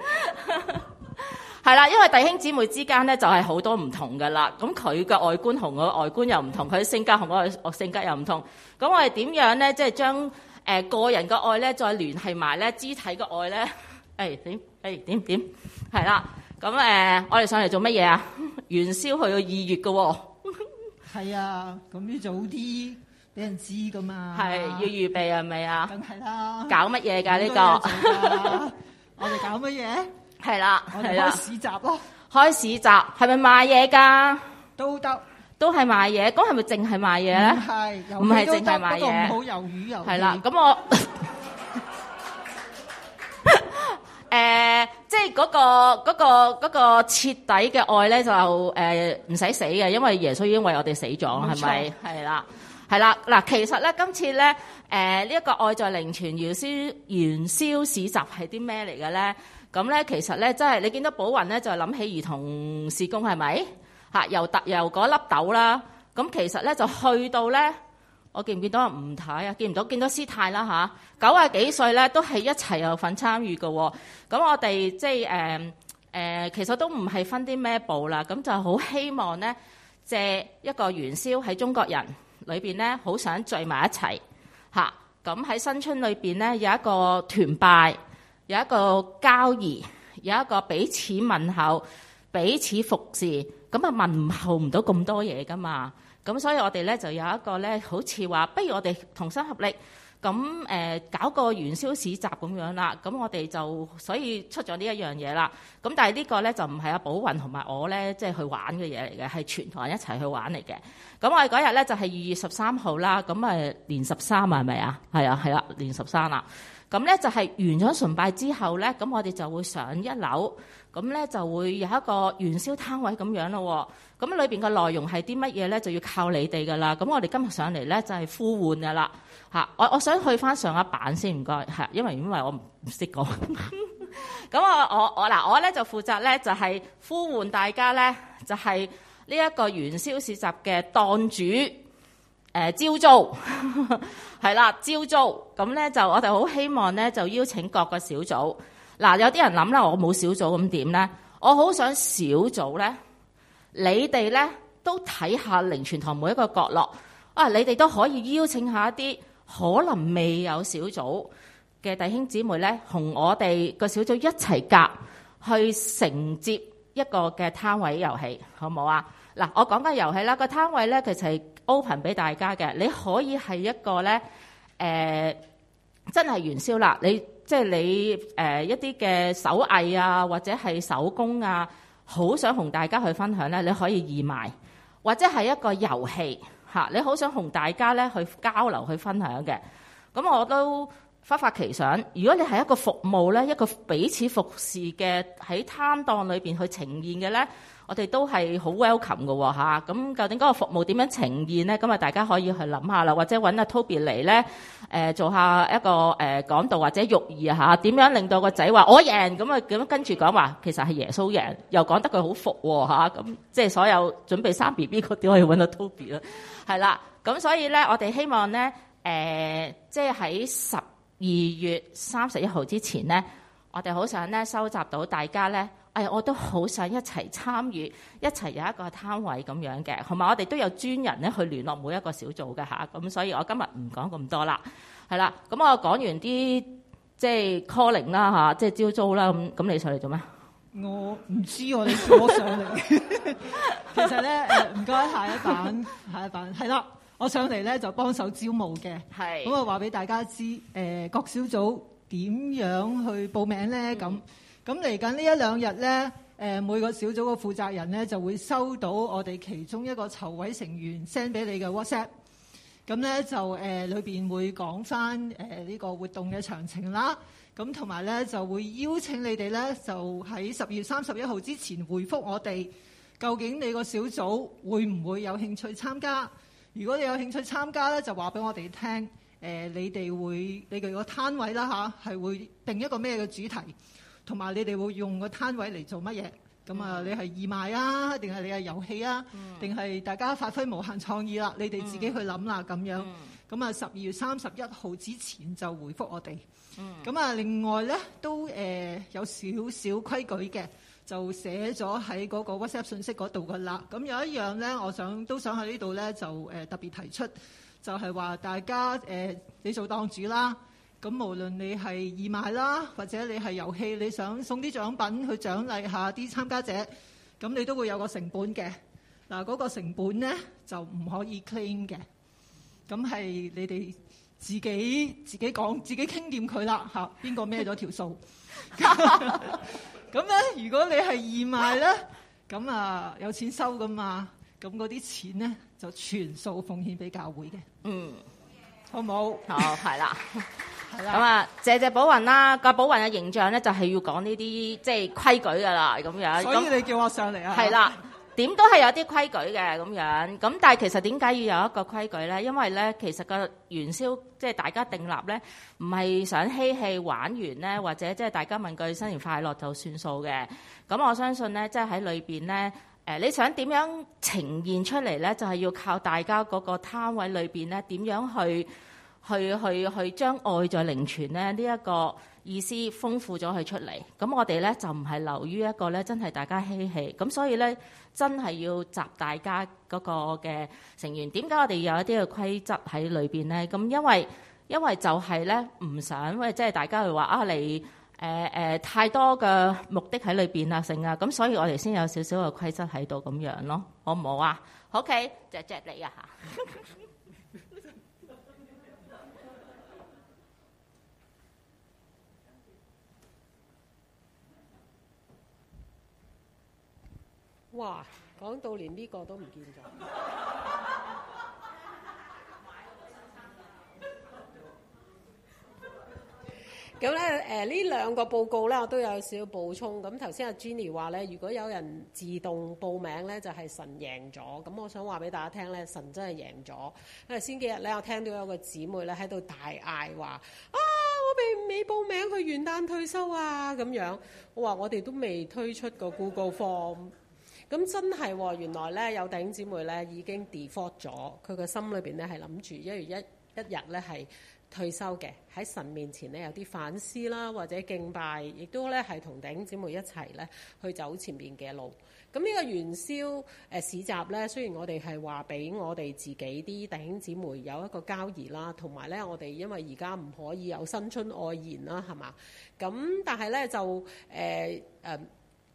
係啦，因為弟兄姊妹之間咧就係好多唔同噶啦。咁佢嘅外觀同我嘅外觀又唔同，佢性格同我嘅性格又唔同。咁我哋點樣咧，即係將個人嘅愛咧再聯繫埋咧肢體嘅愛咧？點係啦。咁我哋上嚟做乜嘢啊？元宵去到2月嘅喎。 係啊，咁要早啲俾人知噶嘛。 係要預備係咪啊？ 梗係啦。 搞乜嘢㗎呢個？ 我哋搞乜嘢？ 係啦， 我哋開市集咯。 開市集係咪賣嘢㗎？ 都得， 都係賣嘢。咁係咪淨係賣嘢咧？唔係淨係賣嘢。不過唔好魷魚遊戲。係啦，咁我即係嗰個徹底嘅愛咧，就唔使死嘅，因為耶穌已經為我哋死咗，係咪？係啦，係啦。嗱，其實咧，今次咧，呢一個愛在靈泉元宵市集係啲咩嚟嘅咧？咁咧，其實咧，真係你見到寶雲咧，就諗起兒童事工係咪？嚇，由嗰粒豆啦。咁其實咧，就去到咧，我見唔見到阿吳太啊？見唔到，見到師太啦嚇。90幾歲咧，都係一齊有份參與嘅喎。咁我哋即係其實都唔係分啲咩部啦。咁就好希望咧，借一個元宵喺中國人裏邊咧，好想聚埋一齊嚇。咁喺新春裏邊咧，有一個團拜。有一個交誼，有一個彼此問候、彼此服侍，咁啊問候唔到咁多嘢噶嘛，咁所以我哋咧就有一個咧，好似話不如我哋同心合力，咁搞個元宵市集咁樣啦，咁我哋就所以出咗呢一樣嘢啦。咁但係呢個咧就唔係阿寶雲同埋我咧即係去玩嘅嘢嚟嘅，係全堂人一齊去玩嚟嘅。咁我哋嗰日咧就係2月13號啦，咁年13啊係咪啊？係啊係啦，年13啦。咁咧就係完咗崇拜之後咧，咁我哋就會上1樓，咁咧就會有一個元宵攤位咁樣咯。咁裏邊嘅內容係啲乜嘢咧，就要靠你哋噶啦。咁我哋今日上嚟咧就係呼喚噶啦嚇。我想去翻上一版先，唔該係，因為我唔識講。咁我咧就負責咧就係呼喚大家咧，就係呢一個元宵市集嘅檔主。招租係啦，招租咁咧就我哋好希望咧就邀請各個小組。嗱，有啲人諗啦，我冇小組咁點咧？我好想小組咧，你哋咧都睇下靈泉堂每一個角落啊，你哋都可以邀請下一啲可能未有小組嘅弟兄姊妹咧，同我哋個小組一齊夾去承接一個嘅攤位遊戲，好唔好啊？嗱，我講緊遊戲啦，個攤位咧其實係 open 俾大家嘅，你可以係一個咧真係元宵啦，你即係你一啲嘅手藝啊，或者係手工啊，好想同大家去分享咧，你可以義賣，或者係一個遊戲嚇，你好想同大家咧去交流去分享嘅，咁我都忽發奇想，如果你係一個服務咧，一個彼此服侍嘅喺攤檔裏邊去呈現嘅咧，我哋都係好 welcome 嘅喎嚇。咁究竟嗰個服務點樣呈現咧？咁啊，大家可以去諗下啦，或者揾阿 Toby 嚟咧，做下一個講道或者育兒嚇，點樣令到個仔話我贏咁啊？咁跟住講話其實係耶穌贏，又講得佢好服喎嚇。咁即係所有準備生 BB 嗰啲可以揾阿 Toby 啦，係啦。咁所以咧，我哋希望咧，即係喺12月31號之前咧，我哋好想咧收集到大家咧，我都好想一齊參與，一齊有一個攤位咁樣嘅，同埋我哋都有專人咧去聯絡每一個小組嘅嚇，咁所以我今日唔講咁多啦，係啦，咁我講完啲即係 calling 啦嚇，即係招租啦，咁你上嚟做咩？ 我唔知喎，你叫我上嚟。其實咧唔該，下一版係啦。我上嚟咧就幫手招募嘅，咁啊話俾大家知，各小組點樣去報名咧？咁嚟緊呢一兩日咧，每個小組嘅負責人咧就會收到我哋其中一個籌委成員 send 俾你嘅 WhatsApp， 咁咧就裏邊會講翻呢個活動嘅詳情啦，咁同埋咧就會邀請你哋咧就喺12月31號之前回覆我哋，究竟你個小組會唔會有興趣參加？如果你有興趣參加咧，就話俾我哋聽。你哋個攤位啦嚇，係會定一個咩嘅主題，同埋你哋會用個攤位嚟做乜嘢？咁啊，你係義賣啊，定係你係遊戲啊，定係大家發揮無限創意啦？你哋自己去諗啦咁樣。咁啊，12月31號之前就回覆我哋。咁啊，另外咧都有少少規矩嘅。就寫咗喺嗰個 WhatsApp 信息嗰度噶啦。咁有一樣咧，都想喺呢度咧就特別提出，就係話大家你做檔主啦，咁無論你係義賣啦，或者你係遊戲，你想送啲獎品去獎勵下啲參加者，咁你都會有個成本嘅。嗱，嗰個成本咧就唔可以 claim 嘅，咁係你哋自己講，自己傾掂佢啦嚇，邊個孭咗條數？咁咧，如果你係義賣咧，咁啊有錢收噶嘛，咁嗰啲錢咧就全數奉獻俾教會嘅。好冇？ 好，係啦。係啦。咁啊，謝寶雲啦，個寶雲嘅形象咧就係要講呢啲即係規矩噶啦，咁樣。 所以你叫我上嚟啊？ 係啦。點都係有啲規矩嘅咁樣，咁但係其實點解要有一個規矩咧？因為咧，其實個元宵即係大家訂立咧，唔係想嬉戲玩完咧，或者即係大家問句新年快樂就算數嘅。咁我相信咧，即係喺裏邊咧，你想點樣呈現出嚟咧，就係要靠大家嗰個攤位裏邊咧，點樣去將愛在靈傳咧呢一個意思豐富咗佢出嚟。咁我哋咧就唔係流於一個咧真係大家嬉戲，咁所以咧真係要集大家嗰個嘅成員。點解我哋有一啲嘅規則喺裏邊咧？咁因為就係咧唔想即係大家去話嚟太多嘅目的喺裏邊啊成啊，咁所以我哋先有少少嘅規則喺度咁樣咯，好唔好啊 ？OK， 謝謝你啊嚇。 哇！講到連呢個都唔見咗。咁咧呢兩個報告咧，我都有少少補充。咁頭先阿 Jenny 話咧，如果有人自動報名咧，就係神贏咗。咁我想話俾大家聽咧，神真係贏咗。因為先幾日咧，我聽到有個姊妹咧喺度大嗌話：我未報名去元旦退休啊！咁樣，我話我哋都未推出個 Google Form。咁真係喎，原來咧有弟兄姊妹咧已經 default 咗，佢個心裏邊咧係諗住1月1日咧係退休嘅，喺神面前咧有啲反思啦，或者敬拜，亦都咧係同弟兄姊妹一齊咧去走前面嘅路。咁呢個元宵市集咧，雖然我哋係話俾我哋自己啲弟兄姊妹有一個交誼啦，同埋咧我哋因為而家唔可以有新春愛筵啦，係嘛？咁但係咧就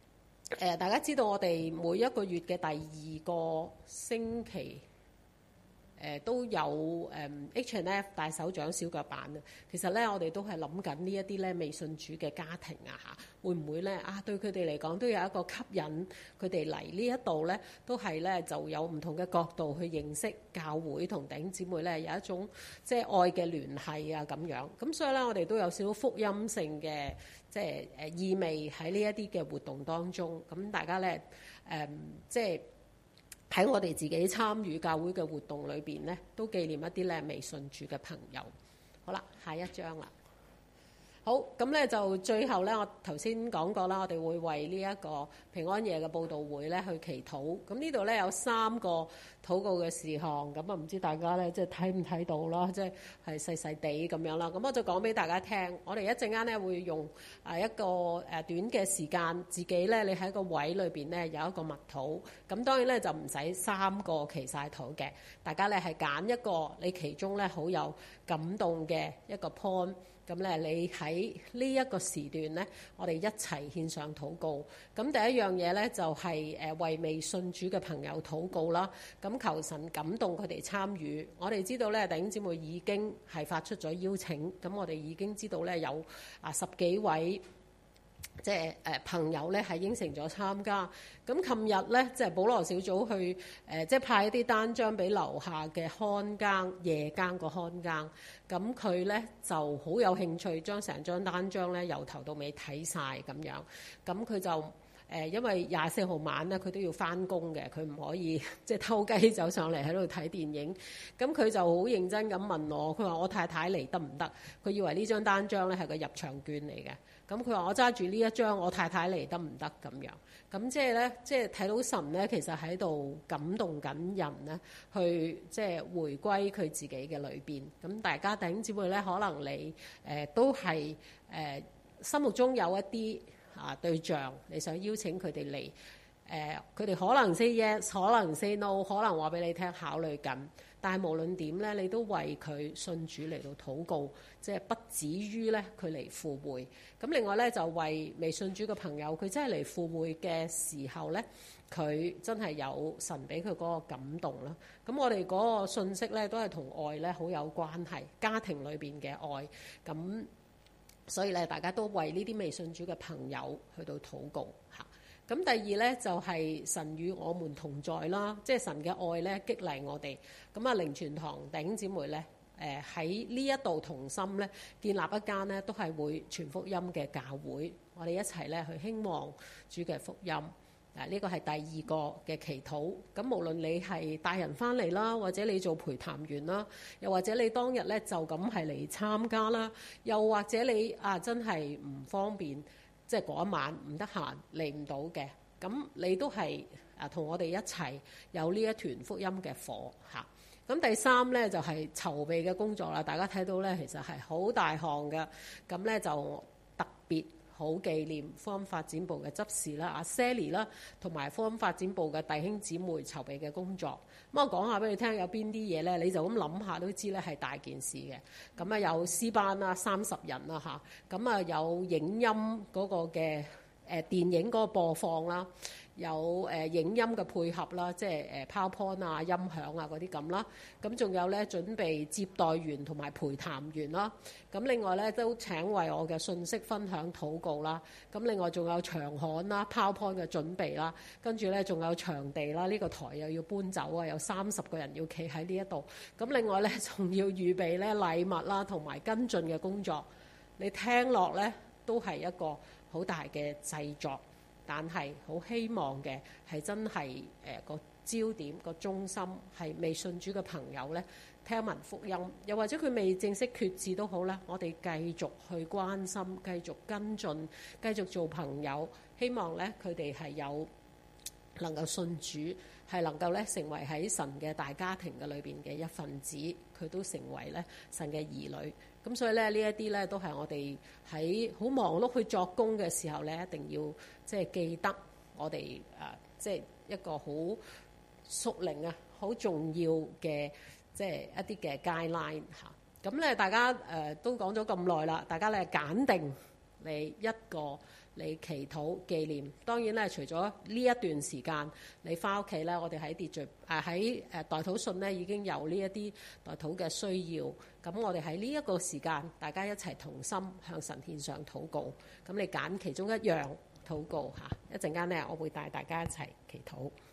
大家知道我哋每一個月嘅第2個星期，都有H&F 大手掌小腳板啊！其實咧，我哋都係諗緊呢一啲咧未信主嘅家庭啊嚇，會唔會咧對佢哋嚟講都有一個吸引佢哋嚟呢一度咧，都係咧就有唔同嘅角度去認識教會同弟兄姊妹咧，有一種即係愛嘅聯繫啊咁樣。咁所以咧，我哋都有少少福音性嘅即係意味喺呢一啲嘅活動當中。咁大家咧即係喺我哋自己參與教會嘅活動裏邊咧，都紀念一啲咧未信主嘅朋友。好啦，下一章啦。好，咁咧就最後咧，我頭先講過啦，我哋會為呢一個平安夜嘅報道會咧去祈禱。咁呢度咧有3個禱告嘅事項，咁啊唔知大家咧即係睇唔睇到啦，即係細細地咁樣啦。咁我就講俾大家聽，我哋一陣間咧會用一個短嘅時間，自己咧你喺個位裏邊咧有一個默禱。咁當然咧就唔使3個祈晒禱嘅，大家咧係揀一個你其中咧好有感動嘅一個 point。咁咧，你喺呢一個時段咧，我哋一齊獻上禱告。咁第一樣嘢咧，就係為未信主嘅朋友禱告啦。咁求神感動佢哋參與。我哋知道咧，弟兄姊妹已經係發出咗邀請。咁我哋已經知道咧，有10幾位即係朋友咧係應承咗參加。咁琴日咧，即係保羅小組去即係派一啲單張俾樓下嘅看更夜更個看更。咁佢咧就好有興趣將成張單張咧由頭到尾睇晒咁樣。咁佢就因為24號晚咧佢都要翻工嘅，佢唔可以即係偷雞走上嚟喺度睇電影。咁佢就好認真咁問我，佢話我太太嚟得唔得？佢以為呢張單張咧係個入場券嚟嘅。咁佢話我揸住呢一張，我太太嚟得唔得咁樣？咁即係咧，即係睇到神咧，其實喺度感動緊人咧，去即係回歸佢自己嘅裏邊。咁大家弟兄姊妹咧，可能你都係心目中有一啲對象，你想邀請佢哋嚟，佢哋可能 say yes， 可能 say no， 可能話俾你聽考慮緊。但係無論點咧，你都為佢信主嚟到禱告，即係不止於咧佢嚟赴會。咁另外咧就為未信主嘅朋友，佢真係嚟赴會嘅時候咧，佢真係有神俾佢嗰個感動啦。咁我哋嗰個信息咧都係同愛咧好有關係，家庭裏邊嘅愛。咁所以咧，大家都為呢啲未信主嘅朋友去到禱告嚇。咁第二咧就係神與我們同在啦，即係神嘅愛咧激勵我哋。咁啊靈傳堂弟兄姊妹咧，喺呢一度同心咧建立一間咧都係會傳福音嘅教會。我哋一齊咧去興旺主嘅福音。呢個係第2個嘅祈禱。咁無論你係帶人翻嚟啦，或者你做陪談員啦，又或者你當日咧就咁係嚟參加啦，又或者你真係唔方便。即係嗰一晚唔得閒嚟唔到嘅，咁你都係同我哋一齊有呢一團福音嘅火嚇。咁第3咧就係籌備嘅工作啦。大家睇到咧，其實係好大項嘅。咁咧就特別好紀念福音發展部嘅執事啦，阿 Sally 啦，同埋福音發展部嘅弟兄姊妹籌備嘅工作。咁我講下俾你聽，有邊啲嘢咧，你就咁諗下都知咧係大件事嘅。咁有詩班啦，30人啦嚇。咁有影音嗰個嘅電影嗰個播放啦，有影音嘅配合啦，即係PowerPoint 啊、音響啊嗰啲咁啦。咁仲有咧準備接待員同埋陪談員啦。咁另外咧都請為我嘅信息分享禱告啦。咁另外仲有場刊啦、PowerPoint 嘅準備啦，跟住咧仲有場地啦。呢個台又要搬走啊，有30個人要企喺呢一度。咁另外咧仲要預備咧禮物啦，同埋跟進嘅工作。你聽落咧都係一個好大嘅製作，但係好希望嘅係真係個焦點個中心係未信主嘅朋友咧聽聞福音，又或者佢未正式決志都好啦，我哋繼續去關心，繼續跟進，繼續做朋友，希望咧佢哋係有能夠信主，係能夠咧成為喺神嘅大家庭嘅裏邊嘅一份子，佢都成為咧神嘅兒女。咁所以咧呢一啲咧都係我哋喺好忙碌去作工嘅時候咧，一定要即係記得我哋即係一個好屬靈啊、好重要嘅即係一啲嘅 guideline 嚇。咁咧大家都講咗咁耐啦，大家咧揀定你一個你祈禱紀念。當然咧，除咗呢一段時間，你翻屋企咧，我哋喺秩序喺代禱信咧已經有呢一啲代禱嘅需要。咁我哋喺呢一個時間，大家一齊同心向神獻上禱告。咁你揀其中一樣禱告嚇，一陣間咧，我會帶大家一齊祈禱。